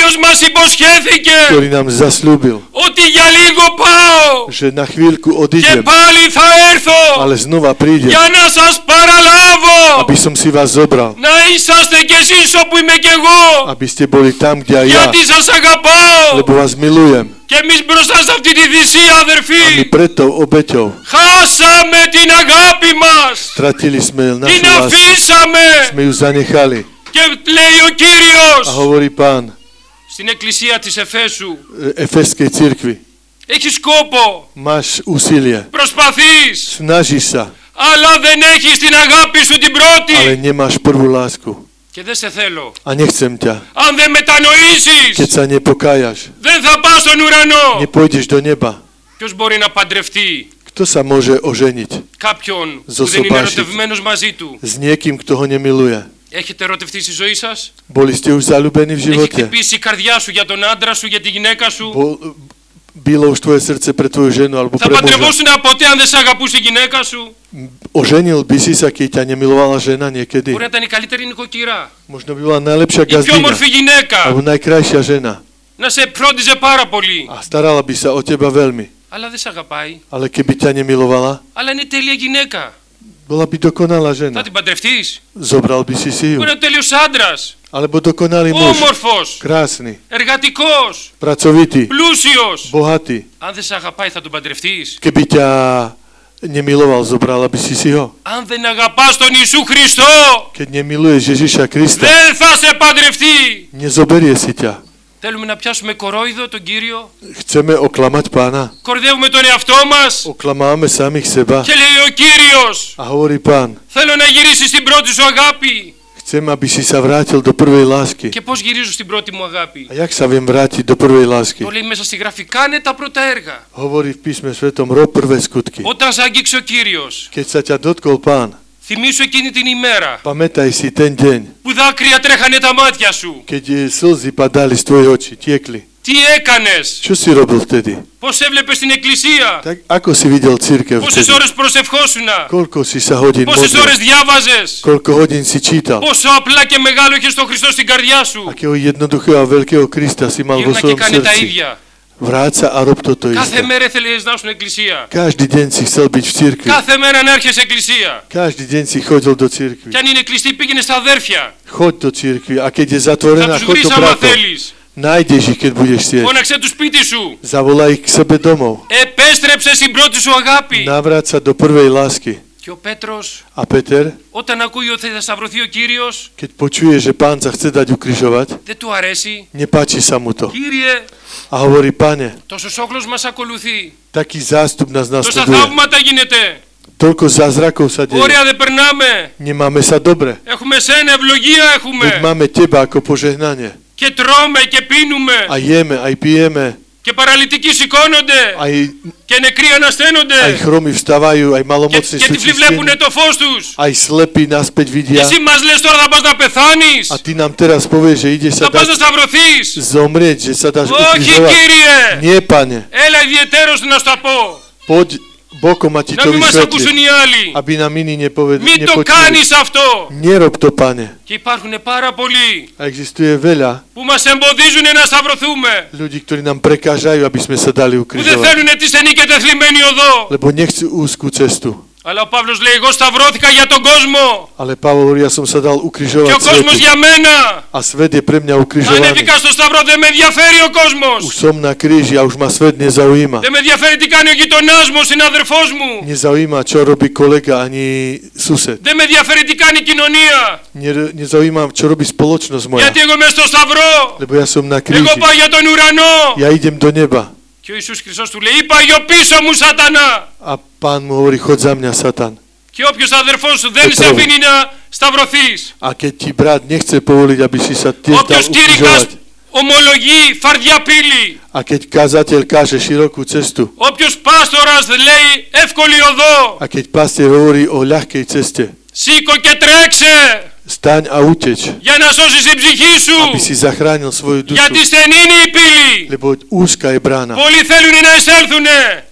οποίος μας υποσχέθηκε ktorý nám zasľúbil, ότι για λίγο πάω že na chvíľku και odídem, πάλι θα έρθω ale znova prídem, για να σας παραλάβω, aby som si vás zobral, να είσαστε κι εσείς όπου είμαι κι εγώ, aby ste boli tam, kde aj ja, γιατί σας αγαπάω. lebo vás milujem. Και εμείς μπροστά σε αυτή τη θυσία, A my αδερφοί, pred tou obeťou χάσαμε την αγάπη μας, stratili sme την našu lásku, αφήσαμε. sme ju zanechali. Και λέει ο Κύριος A hovorí Pán στην εκκλησία της Εφέσου, Efeskej cirkvi, έχεις σκόπο, máš úsilie, προσπαθείς, snažíš sa, αλλά δεν έχεις την αγάπη σου την ale πρώτη. nemáš prvú lásku. Και δεν σε θέλω. A nechcem ťa. Αν δεν μετανοήσεις, Keď sa nepokájaš, δεν θα πας στον ουρανό. nepôjdeš do neba. Ποιος μπορεί να παντρευτεί Kto sa môže oženiť κάποιον που Zosobášiť. δεν είναι ερωτευμένος μαζί του? s niekým, kto ho nemiluje? Έχετε ερωτευτεί στη ζωή σας? Boli ste už zalúbení v Έχει živote? χτυπήσει η καρδιά σου για τον άντρα σου, για τη γυναίκα σου? Bol, bylo už tvoje srdce pre tvoju ženu alebo Θα pre muža? παντρευόσουν ποτέ αν δεν σε αγαπούσε η γυναίκα σου? Oženil by si sa, keď ťa nemilovala žena niekedy? Μπορεί να ήταν η καλύτερη νοικοκυρά, Možno by bola najlepšia η πιο gazdina όμορφη γυναίκα, alebo najkrajšia žena να σε φρόντιζε πάρα πολύ. a starala by sa o teba veľmi. Αλλά δεν σε αγαπάει. Ale keby ťa nemilovala, Αλλά είναι τέλεια γυναίκα. bola by dokonalá Θα žena. την παντρευτείς? Zobral by si si ju. Μπορεί να είναι τέλειος άντρας, Alebo dokonalý muž, όμορφος, krásny, εργατικός, pracovitý, πλούσιος. bohatý. Αν δεν σε αγαπάει θα τον παντρευτείς? Keby ťa nemiloval, zobrala by si si ho. Αν δεν αγαπάς τον Ιησού Χριστό, Keď nemiluješ Ježiša Krista, δεν θα σε παντρευτεί. nezoberie si ťa. Θέλουμε να πιάσουμε κορόιδο τον Κύριο, Chceme oklamať Pána. κορδεύουμε τον εαυτό μας Oklamáme samých seba. και λέει ο Κύριος, A hovorí Pán, θέλω να γυρίσεις στην πρώτη σου αγάπη. chcem, aby si sa vrátil do prvej lásky. Και πώς γυρίζω στην πρώτη μου αγάπη? A jak sa viem vrátiť do prvej lásky? Το λέει μέσα στη γραφή, κάνε τα πρώτα έργα. Hovorí v písme svetom, rob prvé skutky. Όταν σε άγγιξε ο Κύριος, Keď sa ťa dotkol Pán, θυμήσου εκείνη την ημέρα pamätaj si ten deň, που δάκρυα τρέχανε τα μάτια σου. keď slzy padali z tvojej oči, tiekli. Τι έκανες? Čo si robil vtedy? Πώς έβλεπες την εκκλησία? Tak ako si videl církev Πόσες vtedy? ώρες προσευχόσουνα? Koľko si sa hodín Πόσες modlil? ώρες διάβαζες? Koľko hodín si čítal? Πόσο απλά και μεγάλο έχεις τον Χριστό στην καρδιά σου? Akého jednoduchého a veľkého Krista si mal vo Γύρνα και svojom κάνε τα srdci? ίδια. Vráť sa a rob toto Κάθε isté. μέρα θέλεις να είσαι στην εκκλησία. Každý deň si chcel byť v cirkvi. Κάθε μέρα να έρχεσαι εκκλησία. Každý deň si chodil do cirkvi. Και αν είναι κλειστή πήγαινε στα αδέρφια. Choď do cirkvi a keď je Θα zatvorená, τους choď βρεις do άμα bratov. θέλεις. Nájdeš ich, keď budeš chcieť. Φώναξε του σπίτι σου. Zavolaj ich k sebe domov. Επέστρεψε στην πρώτη σου αγάπη. Navráť sa do prvej lásky. Και ο Πέτρος, A Peter, όταν ακούει ότι θα σταυρωθεί ο Κύριος, keď počuje, že pán sa chce dať ukrižovať, δεν του αρέσει. nepáči sa mu to. Κύριε, A hovorí, Pane, τόσος όχλος μας ακολουθεί. taký zástup nás Τόσα nasleduje. θαύματα γίνεται. Toľko zázrakov sa deje. Ωραία δεν περνάμε. Nemáme sa dobre. Έχουμε σένα, ευλογία Veď έχουμε. máme teba ako požehnanie. Και τρώμε και πίνουμε. A jeme, aj pijeme, Και παραλυτικοί σηκώνονται. aj, Και νεκροί ανασταίνονται. aj chromy vstávajú, aj Και, malomocní και sú τυφλοί βλέπουν čistení, το φως τους. aj slepí naspäť Και vidia. εσύ μας λες τώρα θα πας να πεθάνεις. A ty nám teraz povieš, že ideš sa Θα πας να dať σταυρωθείς. zomrieť, že sa dáš Όχι ukrižovať. Κύριε. Nie, Pane, Έλα ιδιαιτέρως να σου τα πω. poď bokom a ti Να to μην μας ακούσουν vysvetli, οι άλλοι. aby nám iní nepoved- Μην το nepočuli. κάνεις αυτό. Nerob to, Pane. Και υπάρχουν πάρα πολλοί A existuje veľa που μας εμποδίζουν να σταυρωθούμε. ľudí, ktorí nám prekážajú, aby sme sa dali Που δεν ukrižovať. θέλουν τη στενή και τεθλιμμένη οδό. Lebo nechcú úzkú cestu. Αλλά ο Παύλος λέει εγώ σταυρώθηκα για τον κόσμο. Ale Pavol hovorí, ja som sa dal Και ukrižovať ο κόσμος svetu. για μένα. A svet je pre mňa ukrižovaný. Ανέβηκα στο σταυρό, δεν με ενδιαφέρει ο Už κόσμος. som na kríži a už ma svet nezaujíma. Δεν με ενδιαφέρει τι κάνει ο γειτονάς μου, ο συνάδελφός μου. Nezaujíma, čo robí kolega ani sused. Δεν με ενδιαφέρει τι κάνει η κοινωνία. Ne- Nezaujíma, čo robí spoločnosť moja. Γιατί εγώ είμαι στο σταυρό. Lebo ja som na Εγώ kríži. πάω για τον ουρανό. Ja idem do neba. Και ο Ιησούς Χριστός του λέει είπα πίσω μου σατανά. A pán mu hovorí, choď za mňa, Satan. Και όποιος αδερφός σου δεν σε Πέτρο. αφήνει να σταυρωθείς, A keď ti brat nechce povoliť, aby si sa tiež dal όποιος κήρυκας ukrižovať, ομολογεί φαρδιά πύλη, a keď kazateľ káže širokú cestu, όποιος πάστορας λέει εύκολη οδό, a keď pastier hovorí o ľahkej ceste, σήκω και τρέξε staň a uteč, για να σώσεις την ψυχή σου, aby si zachránil svoju dušu, γιατί στενή είναι η πύλη. lebo úzka je brána. Πολλοί θέλουν να εισέλθουν,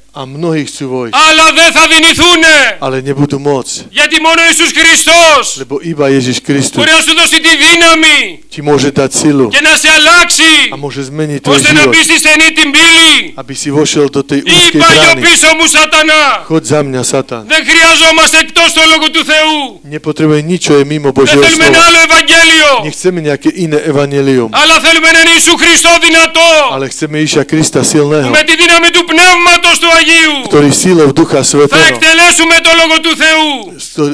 A mnohí chcú vojsť, αλλά δεν θα δυνηθούνε. ale nebudú môcť, Γιατί μόνο Ιησούς Χριστός lebo iba Ježiš Kristus μπορεί να σου δώσει τη δύναμη ti môže dať silu και να σε αλλάξει, a môže zmeniť tvoj ώστε να život, μπει στη στενή την πύλη. aby si vošiel do tej úzkej Είπα γιο brány. πίσω μου Σατανά, Choď za mňa, Satan. δεν χρειαζόμαστε εκτός το Λόγο του Θεού. Nepotrebuje nič, čo je mimo Δεν Božieho θέλουμε ένα slova. άλλο Ευαγγέλιο, Nechceme nejaké iné evanjelium, αλλά θέλουμε έναν Ιησού Χριστό δυνατό, ale chceme Ježiša Krista silného, με τη δύναμη του Πνεύματος του Αγίου ktorý sílou Ducha θα Svätého, εκτελέσουμε το Λόγο του Θεού. sto-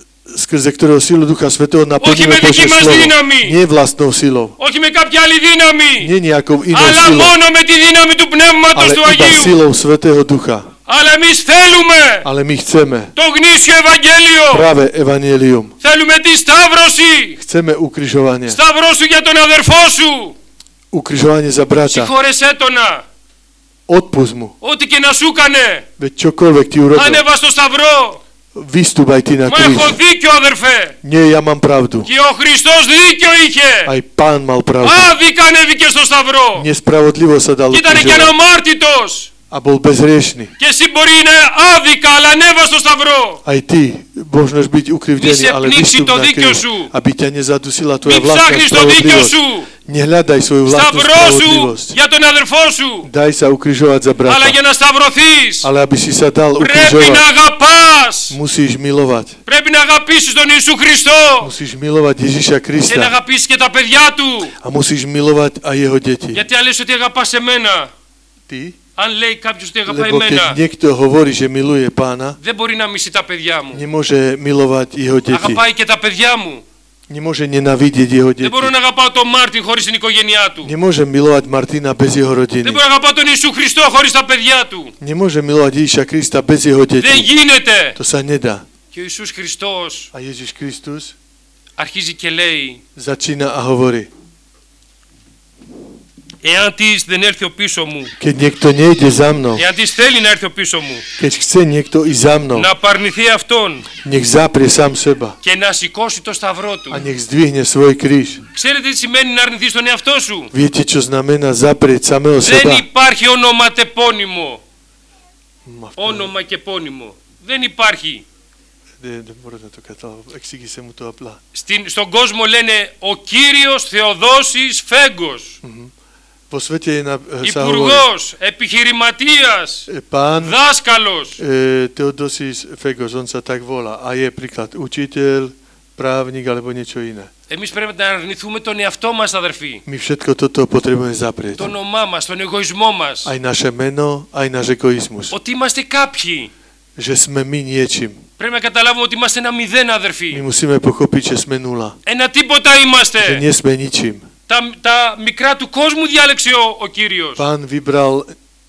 skrze ktorého sílu Ducha Svätého naplníme Όχι με Božie δική μας slovo. δύναμη. Nie vlastnou silou, Όχι με κάποια άλλη δύναμη, nie nejakou inou αλλά silou, μόνο με τη δύναμη του Πνεύματος ale του iba Αγίου. silou Svätého Ducha. Αλλά εμείς θέλουμε Ale my chceme το γνήσιο Ευαγγέλιο. práve evanjelium. Θέλουμε τη σταύρωση. Chceme ukrižovanie. Σταυρώσου για τον αδερφό σου. Ukrižovanie za brata. Συγχώρεσέ τονα. Odpusť mu. Ό,τι και να σου έκανε. Veď čokoľvek ti urobil, Ανέβα στο σταυρό. vystúpaj ty na Μα kríž. έχω δίκιο αδερφέ. Nie, ja mám pravdu. Και ο Χριστός δίκιο είχε. Aj pán mal pravdu. Άδικα ανέβηκε στο σταυρό. Nespravodlivo sa dal Και ήταν και ukrižovať. αναμάρτητος. A bol bezriešný. Και εσύ μπορεί να άδικα, αλλά ανέβα στο σταυρό. Aj ty môžeš byť ukrivdený, Mí se ale pnixi vystúp to na dikio kríž, sú. aby ťa nezadusila tvoja Μην vlastná ψάχνεις το δίκιο spravodlivosť. σου. Nehľadaj svoju vlastnú Σταυρώσου spravodlivosť. για τον αδερφό σου. Daj sa ukrižovať za brata. Αλλά για να σταυρωθείς Ale aby si sa dal πρέπει ukrižovať, να αγαπάς. musíš milovať. Πρέπει να αγαπήσεις τον Ιησού Χριστό. Musíš milovať Ježiša Και να Krista. αγαπήσεις και τα παιδιά του. A musíš milovať aj jeho deti. Γιατί αν λες ότι αγαπάς εμένα, Ty? αν λέει κάποιος ότι αγαπάει Lebo keď εμένα, niekto hovorí, že miluje pána, δεν μπορεί να μισεί τα παιδιά μου. nemôže milovať jeho deti. Αγαπάει και τα παιδιά μου. Nemôže nenávidieť jeho Δεν deti. μπορώ να αγαπάω τον Μάρτιν χωρίς την οικογένειά του. Nemôže milovať Martina bez jeho rodiny. Δεν μπορώ να αγαπάω τον Ιησού Χριστό χωρίς τα παιδιά του. Nemôže milovať Ježiša Krista bez jeho Δεν detí. γίνεται. To sa nedá. Και ο Ιησούς Χριστός A Ježiš Kristus αρχίζει και λέει, začína a hovorí, εάν της δεν έρθει ο πίσω μου, keď niekto nejde za mnou, εάν της θέλει να έρθει ο πίσω μου, keď chce niekto ísť za mnou, να απαρνηθεί αυτόν nech zaprie sám seba και να σηκώσει το σταυρό του. a nech zdvihne svoj kríž. Ξέρετε τι σημαίνει να αρνηθείς τον εαυτό σου? Viete, čo znamená zaprieť samého Δεν seba? υπάρχει ονοματεπώνυμο. Ma v Όνομα και πόνυμο. Δεν υπάρχει. De, de μπορώ να το καταλάβω. Εξήγησε μου το απλά. Στην, στον κόσμο λένε ο Κύριος Θεοδόσης Φέγκος. Vo svete je na, sa hovorí Υπουργός, επιχειρηματίας, e, pán δάσκαλος. e, Teodosis Fegos, on sa tak volá. A je príklad učiteľ, právnik alebo niečo iné. Εμείς πρέπει να αρνηθούμε τον εαυτό μας, αδερφοί. My všetko toto potrebujeme zaprieť. Το όνομά μας, τον εγωισμό μας. Aj naše meno, aj náš egoizmus. Ότι είμαστε κάποιοι. Že sme my niečím. Πρέπει να καταλάβουμε ότι είμαστε ένα μηδέν, My αδερφοί. musíme pochopiť, že sme nula. Ένα τίποτα Že είμαστε. nie sme ničím. Τα, τα μικρά του κόσμου διάλεξε ο, ο Κύριος. Pán vybral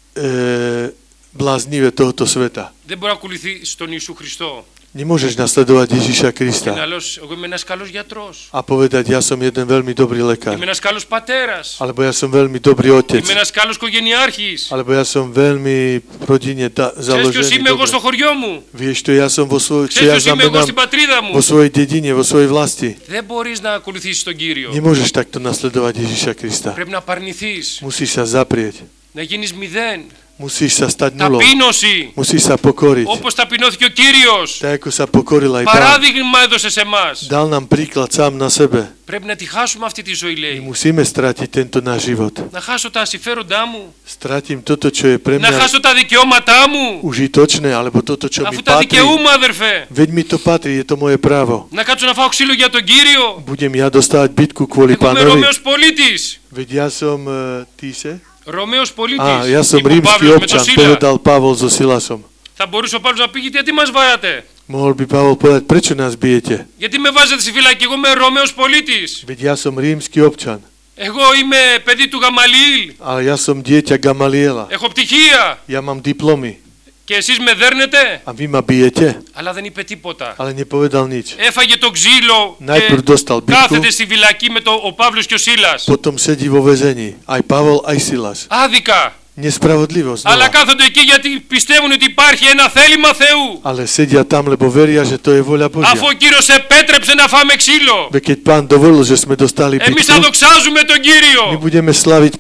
e, bláznivé tohoto sveta. Δεν μπορεί να ακολουθεί στον Ιησού Χριστό. Nemôžeš nasledovať Ježiša Και να Krista λέω, εγώ είμαι ένας καλός γιατρός. a povedať, ja som jeden veľmi dobrý lekár. Είμαι ένας καλός πατέρας. Alebo ja som veľmi dobrý otec. Είμαι ένας καλός οικογενειάρχης. Alebo ja som veľmi v rodine da- Ξέρεις ποιος založený είμαι εγώ dobre. στο χωριό μου? Vieš to, ja som vo svoj, čo Ξέρεις ja ποιος είμαι εγώ znamenám στην πατρίδα vo μου? svojej dedine, vo svojej vlasti. Δεν μπορείς να ακολουθήσεις τον Κύριο. Nemôžeš takto nasledovať Ježiša Krista. Πρέπει να απαρνηθείς. Musíš sa zaprieť. Να γίνεις μηδέν. Musíš sa stať nulou. Ταπείνωση. Musíš sa pokoriť. Όπως ταπεινώθηκε ο Κύριος. Tak ako sa pokoril aj Pán. Παράδειγμα έδωσε σε εμάς. Dal nám príklad sám na sebe. Πρέπει να τη χάσουμε αυτή τη ζωή, My λέει. musíme stratiť tento náš život. Να χάσω τα συμφέροντά μου. Stratím toto, čo je pre Να mňa χάσω τα δικαιώματά μου. užitočné, alebo toto, čo mi Αφού τα patrí. δικαιούμαι, αδερφέ. Veď mi to patrí, je to moje právo. Να κάτσω να φάω ξύλο για τον Κύριο. Budem ja dostávať bitku kvôli Εγώ είμαι Pánovi. Ρωμαίος πολίτης. Veď ja som uh, Týse. Ρωμαίος πολίτης. Á, ja som είπε ο rímsky Παύλος με το občan, Σύλλα. povedal Pavol so Silasom. Θα μπορούσε ο Παύλος να πει, γιατί μας βάρατε? Mohol by Pavol povedať, prečo nás bijete? Γιατί με βάζετε στη φυλακή? Εγώ είμαι Ρωμαίος πολίτης. Veď ja som rímsky občan, Εγώ είμαι παιδί του Γαμαλιήλ. ale ja som dieťa Gamaliela. Έχω πτυχία. Ja mám diplomy. Και εσείς με δέρνετε? A vy ma bijete? Αλλά δεν είπε τίποτα. Ale nepovedal nič. Έφαγε το ξύλο Najprv και dostal bitku, κάθεται στη φυλακή με το, ο Παύλος και ο Σίλας. potom sedí vo väzení. Aj Pavol, aj Silas. Άδικα. Nespravodlivosť. Αλλά znova. κάθονται εκεί γιατί πιστεύουν ότι υπάρχει ένα θέλημα Θεού. Ale sedia tam, lebo veria, že to je voľa Αφού Božia. ο Κύριος επέτρεψε να φάμε ξύλο. Veď keď Pán dovolil, že sme dostali Εμείς θα bitku, δοξάζουμε τον my Κύριο. budeme slaviť Pána.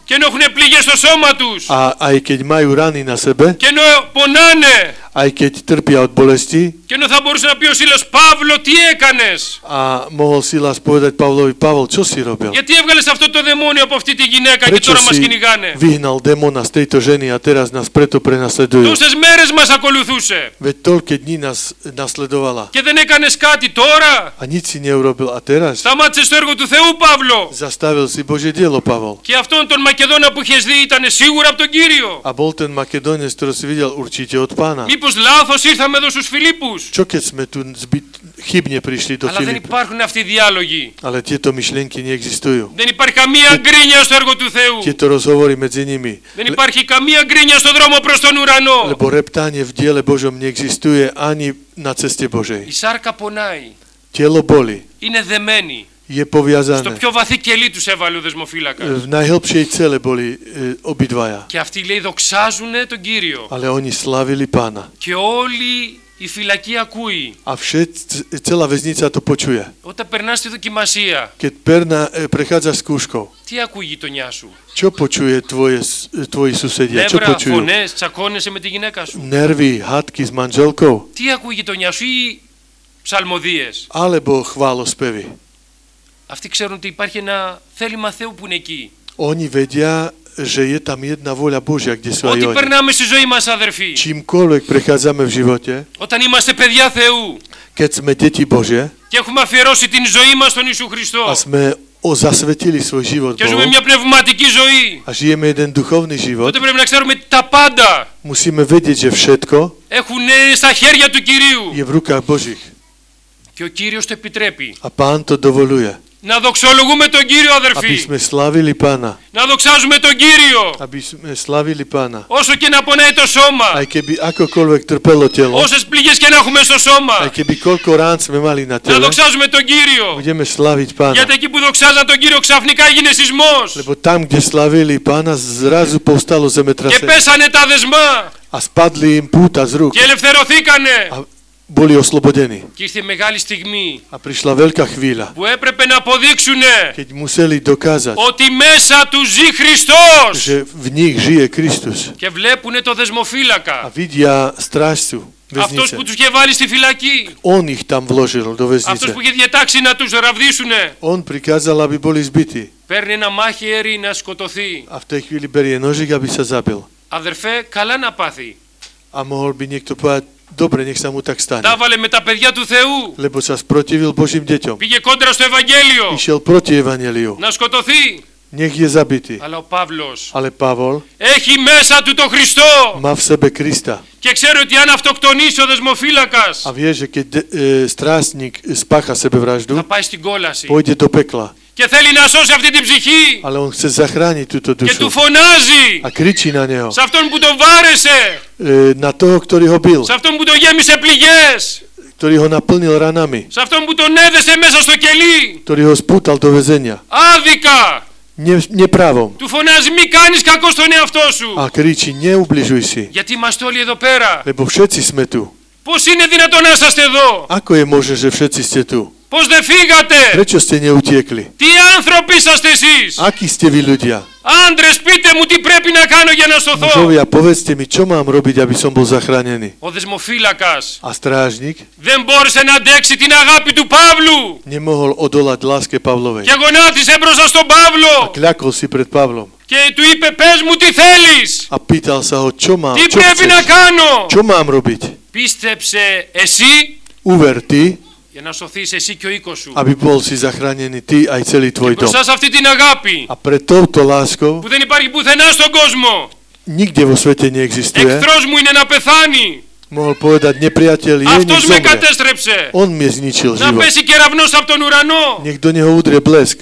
Και ενώ έχουν πληγές στο σώμα τους. A aj keď majú rany na sebe, Και ενώ πονάνε. aj keď trpia od bolesti, Και ενώ θα μπορούσε να πει ο Σίλας, Παύλο, τι έκανες? a mohol Silas povedať Pavlovi, Pavol, čo si robil? Γιατί έβγαλες αυτό το δαιμόνιο από αυτή τη γυναίκα και Prečo τώρα μας si κυνηγάνε? vyhnal démona z tejto ženy a teraz nás preto prenasledujú? Τόσες μέρες μας ακολουθούσε. Veď toľké dní nás nasledovala. Και δεν έκανες κάτι τώρα. A nič si neurobil. A teraz Σταμάτησες το έργο του Θεού, Παύλο. zastavil si Božie dielo, Pavol. Και αυτόν τον Μακεδόνα που είχες δει ήταν σίγουρα από τον Κύριο. A bol ten Makedonec, ktorý si videl, určite od pána. Μήπως λάθος ήρθαμε εδώ στους Φιλίππους? Čo keď sme tu zbyt, chybne prišli do Αλλά δεν Filipu? υπάρχουν αυτοί οι διάλογοι. Ale tieto myšlienky neexistujú. Δεν υπάρχει καμία γκρίνια στο έργο του Θεού. Tieto rozhovory medzi nimi. Δεν υπάρχει καμία γκρίνια στον δρόμο προς τον ουρανό. Lebo reptanie v diele Božom neexistuje ani na ceste Božej. Η σάρκα πονάει. Telo boli. Είναι δεμένη. Je Στο poviazané. πιο βαθύ κελί τους έβαλε ο δεσμοφύλακας. V najhlbšej cele boli e, obidvaja. Και αυτοί λέει δοξάζουνε τον Κύριο. Ale oni slavili pána. Και όλη η φυλακή ακούει. A všet, celá väznica to počuje. Όταν περνάς στη δοκιμασία, Keď perna, e, prechádza skúškou, τι ακούει η γειτονιά σου? čo počuje tvoje, s- tvoji susedia? Čo Νεύρα, počujú? φωνές, τσακώνεσαι με τη γυναίκα σου. Nervy, hádky s manželkou? Τι ακούει η γειτονιά σου ή ψαλμοδίες? Alebo chválospevy? Αυτοί ξέρουν ότι υπάρχει ένα θέλημα Θεού που είναι εκεί. Oni vedia, že je tam jedna voľa Božia, kde sú aj Ό,τι oni. περνάμε στη ζωή μας, αδερφοί, Čímkoľvek prechádzame v živote, όταν είμαστε παιδιά Θεού keď sme deti Bože και έχουμε αφιερώσει την ζωή μας στον Ιησού Χριστό a sme o, zasvetili svoj život και ζούμε Bohu μια πνευματική ζωή, a žijeme jeden duchovný život, τότε πρέπει να ξέρουμε τα πάντα musíme vedieť, že všetko έχουν στα χέρια του Κυρίου je v rukách Božích. και ο Κύριος το επιτρέπει. A Pán to dovoluje, Να δοξολογούμε τον Κύριο, aby αδερφοί, sme slavili Pána. να δοξάζουμε τον Κύριο, Aby sme slavili Pána. όσο και να πονάει το σώμα, Aj keby akokoľvek trpelo telo, όσες πληγές και να έχουμε στο aj σώμα, keby koľko rán sme mali na να tele, δοξάζουμε τον Κύριο. budeme slaviť Pána. Γιατί εκεί που δοξάζαν τον Κύριο ξαφνικά έγινε σεισμός Lebo tam, kde slavili Pána, zrazu povstalo και zemetrasenie πέσανε τα δεσμά a spadli im púta z rúk και ελευθερωθήκανε. a boli oslobodení. Και ήρθε μεγάλη στιγμή A prišla veľká chvíľa, που έπρεπε να αποδείξουν keď museli dokázať, ότι μέσα του ζει Χριστός že v nich žije Kristus. και βλέπουν το A δεσμοφύλακα, vidia strážcu αυτός väznice. που τους είχε βάλει στη φυλακή, On ich tam vložil do αυτός väznice. που είχε διατάξει να τους ραβδίσουν. On prikázal, aby boli zbytí. Παίρνει ένα μάχαιρι να σκοτωθεί. A v tej chvíli berie nožik, aby sa zabil. Αδερφέ, καλά να πάθει. A mohol by niekto povedať, dobre, nech sa mu tak stane. Τα βάλε με τα παιδιά του Θεού. Lebo sa sprotivil Božím deťom. Πήγε κόντρα στο Ευαγγέλιο Išiel proti evaneliu. να σκοτωθεί. Nech je zabitý. Αλλά ο Παύλος Ale Pavol έχει μέσα του το Χριστό má v sebe Krista. και ξέρει ότι αν αυτοκτονήσει ο δεσμοφύλακας A vie, že keď e, strásnik spácha sebevraždu, θα πάει στην κόλαση pôjde do pekla. και θέλει να σώσει αυτή την ψυχή Ale on chce zachrániť túto και του dušu. φωνάζει A kričí na neho. σε αυτόν που τον βάρεσε, E, na toho, ktorý ho bil. σε αυτόν που τον γέμισε πληγές, Ktorý ho naplnil ranami. σε αυτόν που τον έδεσε μέσα στο κελί Ktorý ho spútal do väzenia. άδικα. Ne, neprávom. Του φωνάζει μη κάνεις κακό στον εαυτό σου. A kričí, neubližuj si. Γιατί είμαστε όλοι εδώ πέρα. Lebo všetci sme tu. Πώς είναι δυνατόν να είσαστε εδώ? Ako je možné, že všetci ste tu? Πώς δεν φύγατε? Prečo ste neutiekli? Τι άνθρωποι είσαστε εσείς? Akí ste vy ľudia? Άντρες, πείτε μου τι πρέπει να κάνω για να σωθώ. Mužovia, povedzte mi, čo mám robiť, aby som bol zachránený. Ο δεσμοφύλακας A strážnik δεν μπόρεσε να αντέξει την αγάπη του Παύλου nemohol odolať láske Pavlovej. και γονάτισε μπροστά στον A Παύλο kľakol si pred Pavlom. και του είπε πες μου τι θέλεις, A pýtal sa ho, čo mám, τι čo πρέπει να chceš? κάνω. Čo mám robiť? Πίστεψε εσύ Uver ty, για να σωθείς εσύ και ο οίκος σου. aby bol si zachránený ty aj celý tvoj dom. Μπροστά σε αυτή την αγάπη A pred touto láskou που δεν υπάρχει πουθενά στον κόσμο. nikde vo svete neexistuje. Εχθρός μου είναι να πεθάνει. Mohol povedať, nepriateľ je, nech Αυτός με zomre. κατέστρεψε. On mi zničil Να život. πέσει κεραυνός από τον ουρανό. Nech do neho udrie blesk.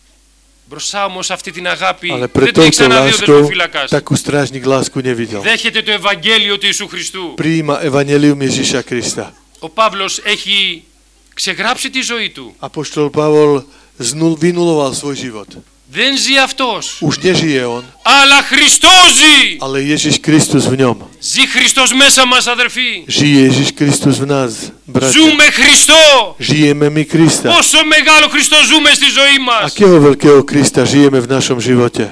Μπροστά όμως αυτή την αγάπη Ale δεν pred την έχει touto ξαναδεί ο láskou δεσμοφύλακας. takú strážnik lásku nevidel. Δέχεται το Ευαγγέλιο του Ιησού Χριστού. Prijíma evanelium Ježiša Krista. Ο Παύλος έχει ξεγράψει τη ζωή του. Apoštol Pavol znul, vynuloval svoj život. Δεν ζει αυτός, Už nežije on, αλλά Χριστός ζει. ale Ježiš Kristus v ňom. Ζει Χριστός μέσα μας, αδερφοί. Žije Ježiš Kristus v nás, bratia. Ζούμε Χριστό. Žijeme my Krista. Πόσο μεγάλο Χριστό ζούμε στη ζωή μας. Akého veľkého Krista žijeme v našom živote? Και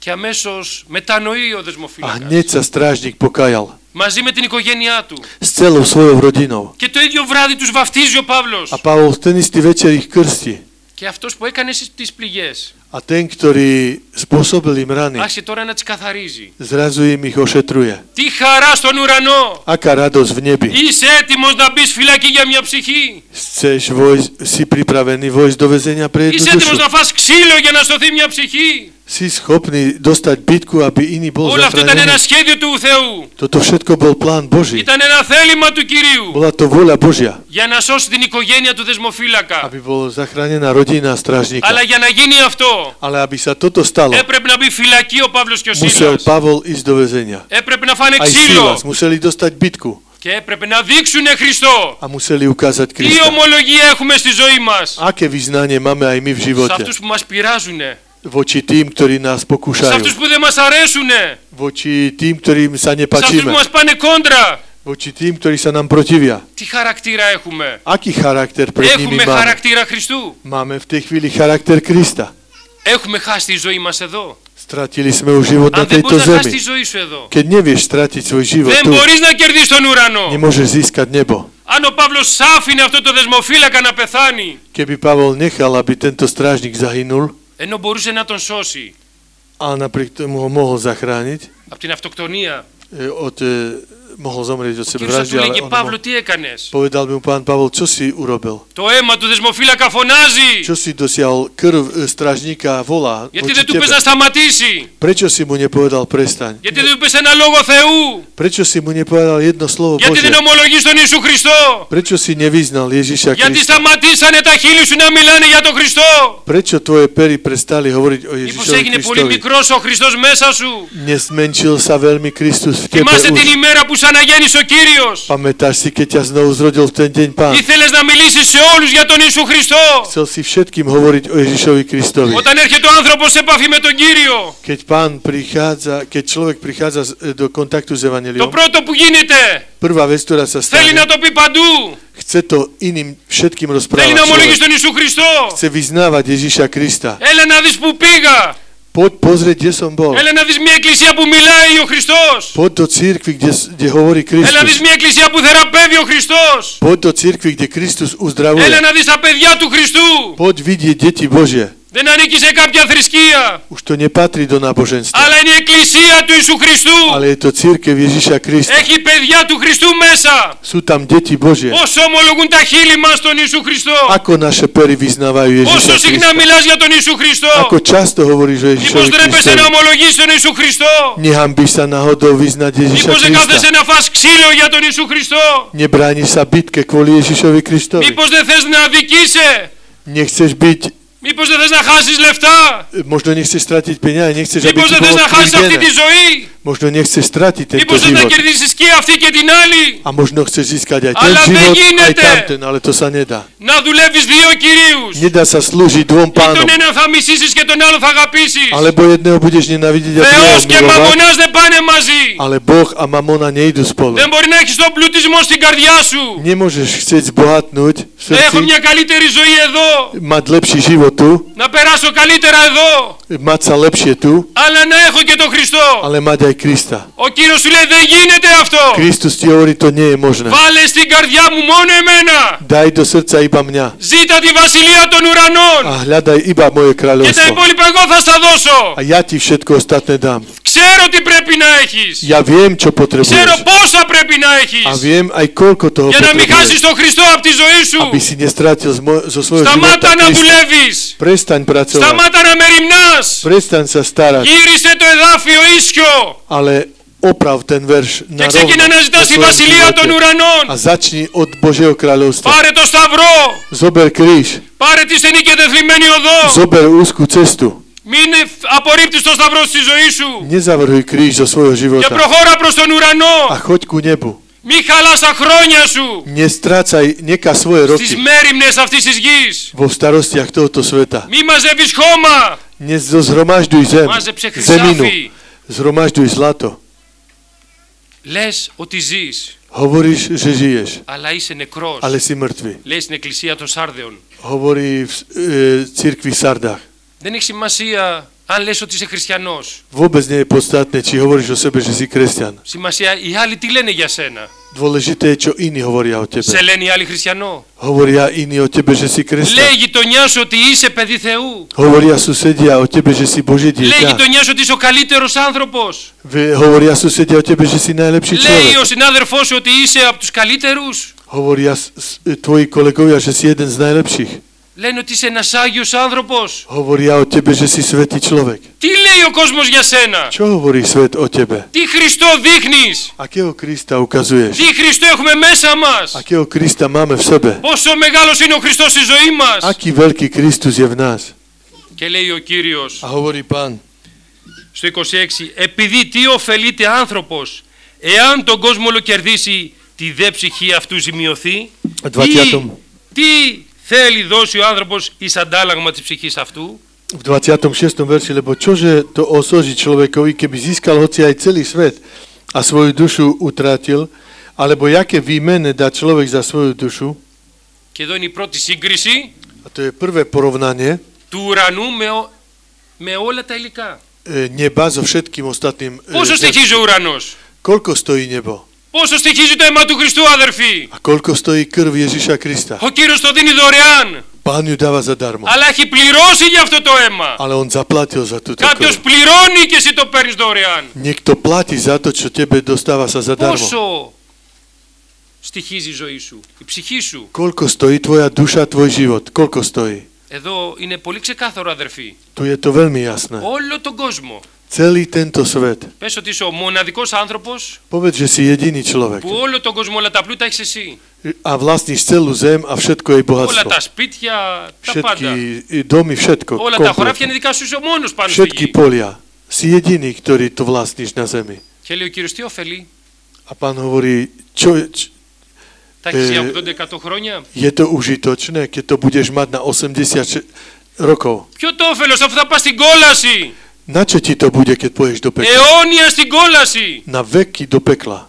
Και αμέσως μετανοεί ο A δεσμοφύλακας. hneď sa strážnik pokajal Μαζί με την οικογένειά του. s celou svojou rodinou. Και το ίδιο βράδυ τους βαφτίζει ο Παύλος. A Pavol v ten istý večer ich krstí. Και αυτός που έκανε τις πληγές A ten, ktorý spôsobil im rany, άρχισε τώρα να τις καθαρίζει. zrazu im ich ošetruje. Τι χαρά στον ουρανό! Aká radosť v nebi. Είσαι έτοιμος να μπεις φυλακή για μια ψυχή. Chceš vojsť, si pripravený vojsť do väzenia pre jednu Είσαι έτοιμος dušu. να φας ξύλο για να σωθεί μια ψυχή. Si schopný dostať bitku, aby iný bol Όλο αυτό ήταν ένα zachránený. σχέδιο του Θεού. Toto všetko bol plán Boží. Ήταν ένα θέλημα του Κυρίου. Bola to vôľa Božia, Για να σώσει την οικογένεια του δεσμοφύλακα. aby bol zachránená rodina strážnika. Αλλά για να γίνει αυτό, Ale aby sa toto stalo, έπρεπε να μπει φυλακή ο Παύλος και ο musel Σίλας. Pavol ísť do väzenia. Έπρεπε να φάνε Aj ξύλο. Silas museli dostať bitku Και έπρεπε να δείξουν Χριστό. a museli ukázať Τι Krista. ομολογία έχουμε στη ζωή μας. Aké vyznanie máme aj my v Σε živote αυτούς που μας πειράζουν. voči tým, ktorí nás Σε pokúšajú, αυτούς που δεν μας αρέσουν. voči tým, ktorým sa Σε αυτούς που nepačíme, μας πάνε κόντρα. voči tým, ktorí sa nám protivia. Τι χαρακτήρα έχουμε. Aký charakter pred nimi Έχουμε máme? χαρακτήρα Χριστού. Máme v tej chvíli charakter Krista. Έχουμε χάσει τη ζωή μας εδώ. Stratili sme už život na Αν δεν tejto μπορείς να χάσεις τη zemi. ζωή σου εδώ, Keď nevieš stratiť svoj život δεν tu, μπορείς να κερδίσεις τον ουρανό. nemôžeš získať nebo. Αν ο Παύλος άφηνε αυτό το δεσμοφύλακα να πεθάνει, Keby Pavol nechal, aby tento strážnik zahynul, ενώ μπορούσε να τον σώσει ale napriek tomu ho mohol zachrániť, από την αυτοκτονία, e, od, e, mohol zomrieť od και sebe θα vraždy, του ale λέγε on Παύλο, mohol, τι έκανες. povedal by mu pán Pavol, čo si urobil? Το αίμα του δεσμοφύλακα φωνάζει. Čo si dosiahol? Krv e, strážnika volá Γιατί voči δεν του πες tebe. να σταματήσει. Prečo si mu nepovedal prestaň? Γιατί δεν του πες ένα λόγο Θεού. Prečo si mu nepovedal jedno slovo Γιατί δεν Bože? ομολογείς τον Ιησού Χριστό. Prečo si nevyznal Ježiša Γιατί Krista? σταματήσανε τα χείλη σου να μιλάνε για τον Χριστό. Prečo tvoje pery prestali hovoriť o Μήπως Ježišovi έγινε πολύ Kristovi? μικρός ο Χριστός μέσα σου. Nesmenšil sa veľmi Kristus v tebe Θυμάσαι την už. ημέρα που σ' αναγέννησε ο Κύριος. Pamätáš si, keď ťa znovu zrodil v ten deň Pán? Ήθελες να μιλήσεις σε όλους για τον Ιησού Χριστό. Chcel si všetkým hovoriť o Ježišovi Kristovi. Όταν έρχεται ο άνθρωπος σε επαφή με τον Κύριο, Keď Pán prichádza, keď človek prichádza z- do kontaktu s το Evangeliom, πρώτο που γίνεται, prvá vec, ktorá sa θέλει να stane, το πει παντού. chce to iným všetkým Θέλει rozprávať να ομολογείς človek. τον Ιησού Χριστό. Chce vyznávať Ježiša Krista. Έλα να δεις που πήγα. Poď pozrieť, kde som bol. Έλα να δεις μια εκκλησία που μιλάει ο Χριστός. Poď do církvy, kde, kde hovorí Έλα να δεις Kristus. μια εκκλησία που θεραπεύει ο Χριστός. Poď do církvy, kde Kristus Έλα uzdravuje. να δεις τα παιδιά του Χριστού. Poď vidieť deti Božie. Δεν ανήκει σε κάποια θρησκεία, Už to nepatrí do náboženstva, αλλά είναι η εκκλησία του Ιησού Χριστού. ale je to církev Ježiša Krista. Έχει παιδιά του Χριστού μέσα. Sú tam deti Božie. Όσο ομολογούν τα χείλη μας τον Ιησού Χριστό. Ako naše pery vyznávajú Όσο Ježiša συχνά Krista. μιλάς για τον Ιησού Χριστό. Ako často hovoríš o Μήπως Ježišovi ντρέπεσαι να Kristovi. ομολογείς τον Ιησού Χριστό. Nehambíš sa náhodou vyznať Ježiša Μήπως δεν κάθεσαι Krista. να φας ξύλο για τον Ιησού Χριστό. Nebrániš sa bitke kvôli Ježišovi Kristovi. Μήπως δεν θες να αδικείσαι. Nechceš byť, Μήπως δεν θες να χάσεις λεφτά. možno nechceš stratiť peniaze, nechceš, aby Μήπως ti δεν θες bolo να χάσεις αυτή τη skrídené. ζωή. Možno nechceš stratiť tento Μήπως δεν θα život. κερδίσεις και αυτή και την άλλη. A možno chceš získať aj ten Ale život, aj neginete. tamten, ale to sa nedá. Να δουλεύεις δύο κυρίους. Nedá sa slúžiť dvom Ή pánom. τον έναν θα μισήσεις και τον άλλο θα αγαπήσεις. Alebo jedného budeš nenávidieť a druhého Θεός και milovať, μαμονάς δεν πάνε μαζί. ale Boh a mamona nejdu spolu. Δεν μπορεί να έχεις τον πλουτισμό στην kardia σου. Nemôžeš chcieť zbohatnúť v Να έχω srdci, μια καλύτερη ζωή εδώ. mať lepší život tu, Να περάσω καλύτερα εδώ. mať sa lepšie tu, Αλλά να έχω και τον Χριστό. ale mať aj Krista. Ο Κύριος σου λέει δεν γίνεται αυτό. Kristus ti hovorí, to nie je možné. Βάλε στην καρδιά μου μόνο εμένα. Daj do srdca iba mňa Ζήτα τη βασιλεία των ουρανών. a hľadaj iba moje Και τα kráľovstvo. υπόλοιπα εγώ θα στα δώσω. A ja ti všetko ostatné dám. Ξέρω τι πρέπει να έχεις. Ja viem, čo Ξέρω potrebuješ. πόσα πρέπει να A έχεις. viem aj koľko toho Για να μην χάσεις potrebuješ. τον Χριστό από τη ζωή σου. Aby si nestratil z mo- zo svojho života Σταμάτα να Krista. δουλεύεις. Prestaň pracovať. Σταμάτα να μεριμνάς. Prestaň sa starať. Γύρισε το εδάφιο ίσιο. Ale oprav ten verš na Και ξεκινά να rovno ζητάς vo τη svojom βασιλεία των živote. ουρανών. A začni od Božieho kráľovstva. Πάρε το σταυρό. Zober kríž. Πάρε τη στενή και τεθλιμμένη οδό. Zober úzkú cestu. Μην απορρίπτεις το σταυρό στη ζωή σου. Nezavrhuj kríž zo svojho Και života. προχώρα προς τον A ουρανό. choď ku nebu. Μην χαλάς τα χρόνια σου Nestrácaj neka svoje στις roky μέριμνες αυτής της γης. vo starostiach tohoto sveta. Μην μαζεύεις χώμα. Nezozhromažďuj zem, Μάζεψε zeminu. χρυσάφι. Zhromažďuj zlato. Λες ότι ζεις, Hovoríš, že žiješ, αλλά είσαι νεκρός. ale si mŕtvy. Λέει στην εκκλησία των Σάρδεων. Hovorí v e, cirkvi Sardách. Δεν έχει σημασία αν λες ότι είσαι χριστιανός. Vôbec nie je podstatné, či hovoríš o sebe, že si kresťan. Σημασία, οι άλλοι τι λένε για σένα. Dôležité je, čo iní hovoria o tebe. Σε λένε οι άλλοι χριστιανό. Hovoria iní o tebe, že si kresťan. Λέει η γειτονιά σου ότι είσαι παιδί Θεού. Hovoria susedia o tebe, že si Božie Λέει η dieťa. γειτονιά σου ότι είσαι ο καλύτερος άνθρωπος. Ve- Hovoria susedia o tebe, že si najlepší Λέει ο človek. συνάδελφός σου ότι είσαι από τους καλύτερους. Hovoria s- s- tvoji kolegovia, že si jeden z najlepších. Λένε ότι είσαι ένας Άγιος άνθρωπος. Hovoria o tebe, že si svätý človek. Τι λέει ο κόσμος για σένα. Čo hovorí svet o tebe? Τι Χριστό δείχνεις. Akého Krista ukazuješ? Τι Χριστό έχουμε μέσα μας. Akého Krista máme v sebe? Πόσο μεγάλος είναι ο Χριστός στη ζωή μας. Aký veľký Kristus je v nás? Και λέει ο Κύριος A hovorí Pán, στο είκοσι έξι, επειδή τι ωφελείται άνθρωπος εάν τον κόσμο ολοκερδίσει τη δε ψυχή αυτού ζημιωθεί, τι, dvadsiatom τι θέλει δώσει ο άνθρωπος εις αντάλλαγμα της ψυχής αυτού. v dvadsiatom šiestom verši, lebo čože to osoží človekovi, keby získal hoci aj celý svet a svoju dušu utratil, alebo jaké výmene dá človek za svoju dušu? Και εδώ είναι η πρώτη σύγκριση A to je prvé porovnanie του ουρανού με, ο, με όλα τα υλικά. e, neba so všetkým ostatným. e, Πόσο zem- στοιχίζει ο ουρανός. Koľko stojí nebo? Πόσο στοιχίζει το αίμα του Χριστού, αδερφοί. A koľko stojí krv Ježiša Krista? Ο Κύριος το δίνει δωρεάν. Pán ju dáva zadarmo. Αλλά έχει πληρώσει για αυτό το αίμα. Ale on zaplatil za túto Κάποιος krv. πληρώνει και εσύ το παίρνεις δωρεάν. Niekto platí za to, čo tebe dostáva sa zadarmo. Πόσο στοιχίζει η ζωή σου, η ψυχή σου. Koľko stojí tvoja duša, tvoj život? Koľko stojí? Εδώ είναι πολύ ξεκάθαρο, αδερφοί. Tu je to veľmi jasné. Όλο τον κόσμο. Celý tento svet. Πες ότι είσαι ο μοναδικός άνθρωπος Povedz, že si jediný človek που όλο τον κόσμο, όλα τα πλούτα έχεις εσύ. a vlastníš celú zem a všetko jej Όλα bohatstvo. τα σπίτια, τα πάντα. Všetky domy, všetko. Όλα τα χωράφια komplet. είναι δικά σου, είσαι ο μόνος πάνω στη Všetky γη. polia. Si jediný, ktorý to vlastníš na zemi. Και λέει ο Κύριος, τι ωφελεί. A pán hovorí, čo, č, Τα έχεις για Ε, ογδόντα εκατό χρόνια. je to užitočné, keď to budeš mať na osemdesiat rokov. Ποιο το όφελος αφού θα πας στην κόλαση. Na čo ti to bude, keď pôjdeš do pekla? Αιώνια στην κόλαση. Na veky do pekla.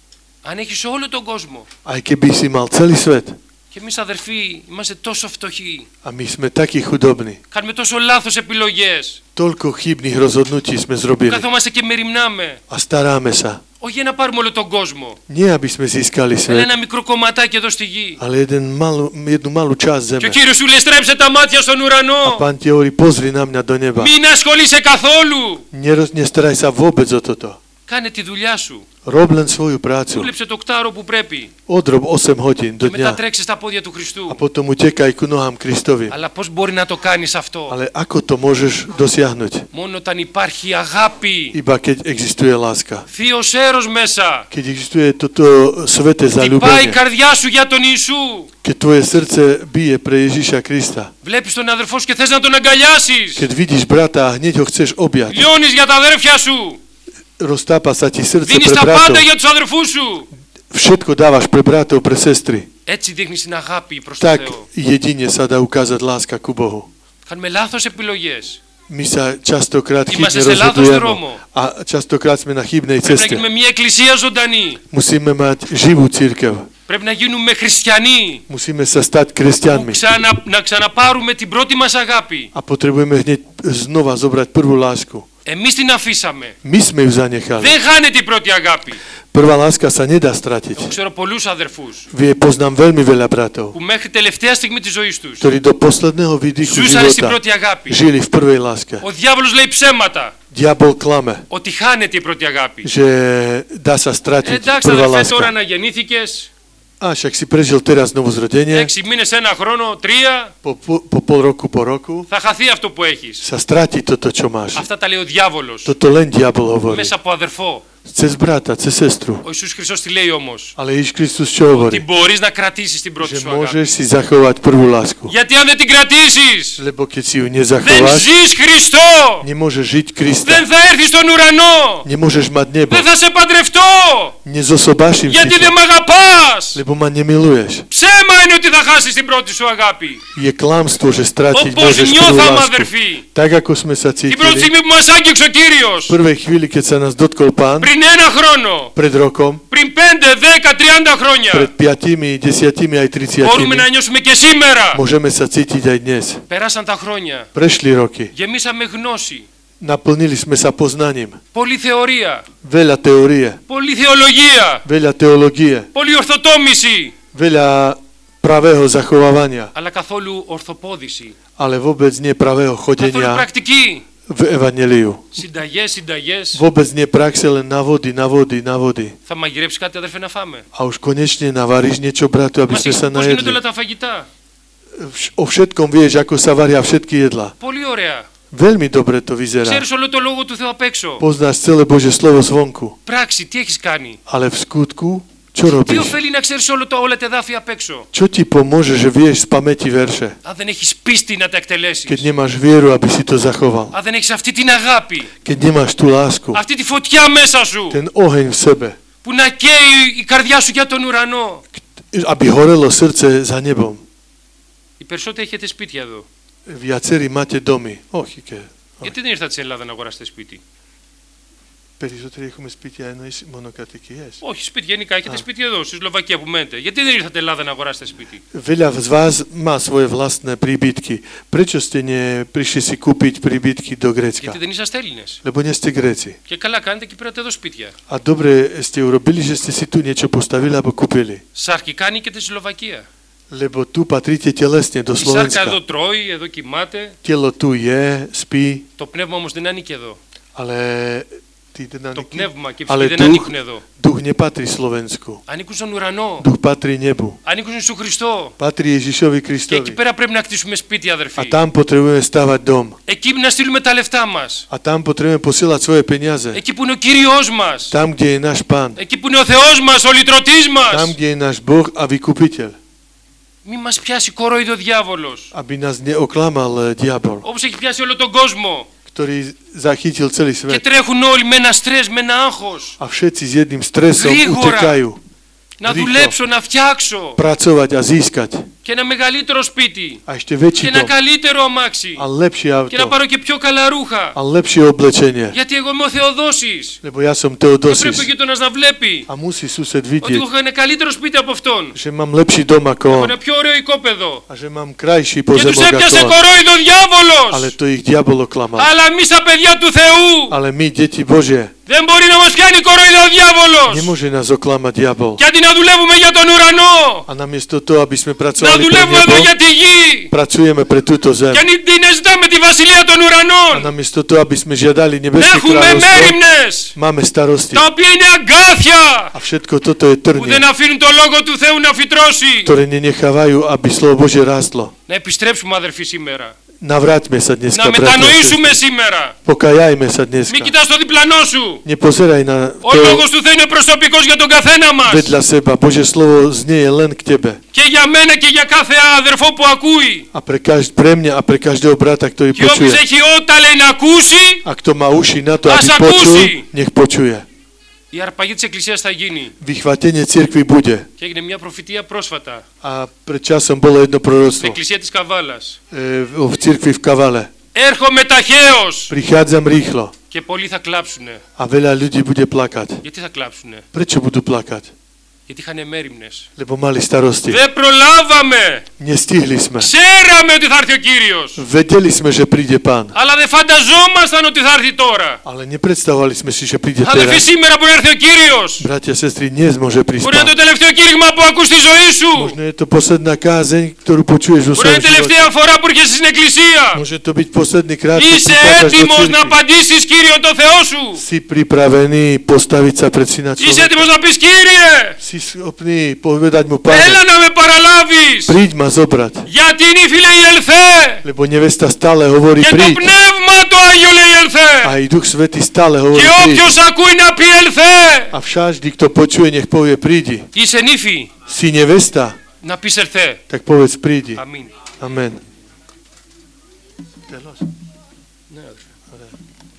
Αν έχεις όλο τον κόσμο. Aj keby si mal celý svet. Και εμείς, αδερφοί, είμαστε τόσο φτωχοί. A my sme takí chudobní. Κάνουμε τόσο λάθος επιλογές. Toľko chybných rozhodnutí sme zrobili. Καθόμαστε και μεριμνάμε. A staráme sa. Όχι για να πάρουμε όλο τον κόσμο. Nie, aby sme získali Είναι svet, ένα μικρό κομματάκι εδώ στη γη. ale jeden malú, jednu malú časť Και ο zeme. Κύριος σου λέει στρέψε τα μάτια στον A ουρανό. pán ti hovorí, pozri na mňa do neba. Μην ασχολείσαι καθόλου. Neroz, nestaraj sa vôbec o toto. Κάνε τη δουλειά σου. Rob len svoju prácu. Δούλεψε το οκτάρο που πρέπει. Odrob osem hodín do Και μετά dňa τρέξε στα πόδια του a Χριστού. potom utekaj ku nohám Kristovi. Αλλά πώς μπορεί να το κάνεις αυτό. Ale ako to môžeš dosiahnuť? Μόνο όταν υπάρχει αγάπη. Iba keď existuje láska. Θείος έρος μέσα. Keď existuje toto sveté Χτυπάει η zaľúbenie. καρδιά σου για τον Ιησού. Keď tvoje srdce bije pre Ježiša Krista. Βλέπεις τον αδερφό σου και θες να τον αγκαλιάσεις. Keď vidíš brata a hneď ho chceš objať. Λιώνεις για τα αδέρφια σου. Roztápa sa ti srdce Δίνεις pre τα bratov. πάντα για τους αδερφούς σου. Všetko dávaš pre bratov, pre sestry. Έτσι δείχνεις την αγάπη προς τον Tak Θεό. jedine sa dá ukázať láska ku Bohu. Κάνουμε λάθος επιλογές. My sa častokrát Είμαστε chybne σε λάθος rozhodujeme δρόμο. a častokrát sme na chybnej Πρέπει να ceste. γίνουμε μια εκκλησία ζωντανή. Musíme mať živú církev. Πρέπει να γίνουμε χριστιανοί. Musíme sa stať Που kresťanmi. ξανα, να ξαναπάρουμε την πρώτη μας αγάπη. A potrebujeme hneď znova zobrať prvú lásku. Εμείς την αφήσαμε. My sme ju zanechali. Δεν χάνεται η πρώτη αγάπη. Prvá láska sa nedá stratiť. Ξέρω πολλούς αδερφούς Vie, poznám veľmi veľa bratov, που μέχρι τελευταία στιγμή της ζωής τους ktorí do posledného výdychu ζούσαν στην života πρώτη αγάπη. žili v prvej láske. Ο διάβολος λέει ψέματα. Diabol klame, Ότι χάνεται η πρώτη αγάπη. že dá sa stratiť Εντάξει prvá αδερφέ, τώρα láska. να γεννήθηκες A však si prežil teraz novozrodenie, έξι μήνες, ένα χρόνο, τρία, po, po, po pol roku, po roku, θα χαθεί αυτό που έχεις. sa stratí toto, čo máš. Αυτά τα λέει ο διάβολος. Toto len diabol hovorí. Μέσα από αδερφό. Cez brata, cez sestru. Ο Ιησούς Χριστός τι λέει όμως. Ale Ježiš Kristus čo Ότι hovorí? μπορείς να κρατήσεις την πρώτη Že σου αγάπη. môžeš si zachovať prvú lásku. Γιατί αν δεν την κρατήσεις, Lebo keď si ju δεν nezachováš, ζεις Χριστό. nemôžeš žiť Krista. Δεν θα έρθεις στον ουρανό. Nemôžeš mať nebo. Δεν θα σε παντρευτώ. Nezosobášim si Γιατί ťa, δεν μ' αγαπάς. lebo ma nemiluješ. Ψέμα είναι ότι θα χάσεις την πρώτη σου αγάπη. Je klamstvo, že stratiť Όπως môžeš prvú νιώθαμε lásku. αδερφοί. Tak ako sme sa Την πρώτη cítili, στιγμή που μας άγγιξε ο Κύριος. v prvej chvíli, keď sa nás dotkol Pán, Πριν ένα χρόνο. pred rokom, Πριν πέντε, δέκα, τριάντα χρόνια. pred piatimi, desiatimi aj Μπορούμε tridsiatimi, να νιώσουμε και σήμερα. môžeme sa cítiť aj dnes. Περάσαν τα χρόνια. Prešli roky. Γεμίσαμε γνώση. Naplnili sme sa poznaním. Πολλή θεωρία. Veľa teórie, Πολλή θεολογία. veľa teológie, Πολλή ορθοτόμηση. veľa pravého zachovávania, Αλλά καθόλου ορθοπόδηση. ale vôbec nie pravého Καθόλου chodenia πρακτική. v evaneliu. Συνταγές, συνταγές. Vôbec nie praxe, len na vody, na vody, na vody. Θα μαγειρέψει κάτι, αδερφέ, να φάμε. A už konečne navaríš niečo, bratu, aby Μας sme έχει- sa Πώς γίνονται όλα najedli. τα φαγητά. Vš- O všetkom vieš, ako sa varia všetky jedlá. Πολύ ωραία. Veľmi dobre to vyzerá. Ξέρεις όλο το λόγο του Θεού απ' έξω. Poznáš celé Božie slovo zvonku, Πράξη, τι έχεις κάνει. ale v skutku, čo Τι robíš? ωφέλει να ξέρεις όλο το, όλα τα εδάφια απ' έξω. Čo ti pomôže, že vieš z pamäti verše, Αν δεν έχεις πίστη να τα keď εκτελέσεις. nemáš vieru, aby si to zachoval? Αν δεν έχεις αυτή την αγάπη. Keď nemáš tú lásku, Αυτή τη φωτιά μέσα σου. ten oheň v sebe, Που να καίει η καρδιά σου για τον ουρανό. aby horelo srdce za nebom. Οι περισσότεροι έχετε σπίτια εδώ. Viacerí máte domy. Όχι και... Γιατί δεν ήρθατε στην Ελλάδα να αγοράσετε σπίτι. Περισσότεροι έχουμε σπίτια εννοείς μονοκατοικίες. Όχι, σπίτι γενικά. Έχετε σπίτι εδώ, στη Σλοβακία που μένετε. Γιατί δεν ήρθατε Ελλάδα να αγοράσετε σπίτι. Veľa z vás má svoje vlastné príbytky. Prečo ste neprišli si kúpiť príbytky do Grécka? Γιατί δεν είσαστε Έλληνες. Lebo nie ste Gréci. Και καλά κάνετε και πήρατε εδώ σπίτια. A dobre ste urobili, že ste si tu niečo postavili alebo kúpili. Σαρκικά ανήκετε στη Σλοβακία. Lebo tu patríte telesne do Η σάρκα Slovenska. εδώ τρώει, εδώ κοιμάται. Telo tu je, spí, Το πνεύμα όμως δεν ανήκει εδώ. ale, tí Το dynamiky, πνεύμα και η ale ψυχή δεν ανήκουν duch, εδώ. duch nepatrí Slovensku. Ανήκουν στον ουρανό. Duch patrí nebu. Ανήκουν στον Χριστό. Patrí Ježišovi Και εκεί Kristovi. πέρα πρέπει να κτίσουμε σπίτι, A αδερφοί. tam potrebujeme stavať dom. Εκεί να στείλουμε τα λεφτά μας. A tam potrebujeme posielať svoje peniaze. Εκεί που είναι ο Κύριος μας. Tam, kde je náš Pán. Εκεί που είναι ο Θεός μας, ο λυτρωτής Tam, μας. kde je náš Boh a vykupiteľ. Μη μας πιάσει κορόιδο διάβολος. Aby nás neoklamal diabol, Όπως έχει πιάσει όλο τον κόσμο. ktorý zachytil celý Και svet. τρέχουν όλοι με ένα στρες, με ένα άγχος. A všetci s jedným stresom Γρήγορα. utekajú. Να Γρήγορα. δουλέψω, να φτιάξω. Pracovať a získať. Και ένα μεγαλύτερο σπίτι. A ešte väčší Και ένα dom. καλύτερο αμάξι. A lepšie Και να auto. πάρω και πιο καλά ρούχα. A lepšie oblečenie. Γιατί εγώ είμαι ο Θεοδόσης. Lebo ja som Και πρέπει ο Teodosis. γείτονας να βλέπει A musí sused ότι vidieť, έχω ένα καλύτερο σπίτι από αυτόν. že mám lepší dom ako Έχω on. ένα πιο ωραίο οικόπεδο. A že mám krajší Και τους pozemok έπιασε ako on. κορόιδο Ale διάβολος. to ich diabol oklamal. Αλλά εμείς τα παιδιά του Θεού Ale my, deti Božie, δεν μπορεί να μας πιάνει κορόιδο ο διάβολος. nemôže nás oklamať diabol. Και αντί να δουλεύουμε για τον ουρανό, A namiesto toho, aby sme να pracovali pre δουλεύουμε εδώ nebo, για τη γη. pracujeme pre túto zem. Και αντί να ζητάμε τη βασιλεία των A ουρανών, namiesto toho, aby sme žiadali να nebeské έχουμε kráľovstvo, μέριμνες, máme starosti. τα οποία είναι αγκάθια, A všetko toto je που δεν trnie, αφήνουν το λόγο του Θεού να φυτρώσει. ktoré nenechávajú, aby slovo Bože rástlo. Να επιστρέψουμε, αδερφοί, σήμερα. Navráťme sa dneska, Να bratia a μετανοήσουμε sestry. σήμερα. Pokajajme sa Μην dneska. κοιτάς το διπλανό σου. Nepozeraj na Ο to λόγος του Θεού είναι προσωπικός για τον καθένα μας. vedľa seba. Bože slovo znie len k tebe. Και για μένα και για κάθε αδερφό που ακούει. A pre, každ- pre mňa a pre každého brata, ktorý Και όποιος počuje. έχει ότα, λέει, να ακούσει, A kto má uši na to, Ας aby ακούσει. počul, nech počuje. η αρπαγή της Εκκλησίας θα γίνει. Vychvatenie cirkvi bude. Και έγινε μια προφητεία πρόσφατα A pred časom bolo jedno στην proroctvo Εκκλησία της Καβάλας. e, v cirkvi v Kavale. Έρχομαι ταχαίως. Prichádzam rýchlo Και πολλοί θα κλάψουνε. a veľa ľudí bude plakať. Γιατί θα κλάψουνε? Prečo budú plakať? Γιατί είχαν μέριμνες. Lebo mali starosti. Δεν προλάβαμε. Nestihli sme. Ξέραμε ότι θα έρθει ο Κύριος. Vedeli sme, že príde Pán, Αλλά δεν φανταζόμασταν ότι θα έρθει τώρα. ale nepredstavovali sme si, že príde Αδελφοί, teraz. σήμερα μπορεί να έρθει ο Κύριος. Bratia, sestry, dnes môže prísť Μπορεί να είναι Pán. το τελευταίο κήρυγμα που ακούς στη ζωή σου. Možno je to posledná kázeň, ktorú počuješ vo Μπορεί να είναι svojom η τελευταία živote. φορά που έρχεσαι στην εκκλησία. Môže to byť posledný krát, keď Είσαι prichádzaš do έτοιμος να cirkvi. απαντήσεις, Κύριο, το Θεό σου. Si pripravený postaviť sa pred syna Είσαι človeka. έτοιμος να πεις, Κύριε, Si schopný povedať mu, έλα Pane, να με παραλάβεις. príď ma zobrať. Γιατί είναι η φίλε η ελθέ. Lebo nevesta stále hovorí Και το príď. πνεύμα το Άγιο λέει ελθέ. A i Duch Svätý stále hovorí Και príď. όποιος ακούει να πει ελθέ. A všade, kto počuje, nech povie prídi. Είσαι νύφη. Si nevesta, Να πεις ελθέ. tak povedz prídi. Αμήν. Amen. Ναι, αδερφέ.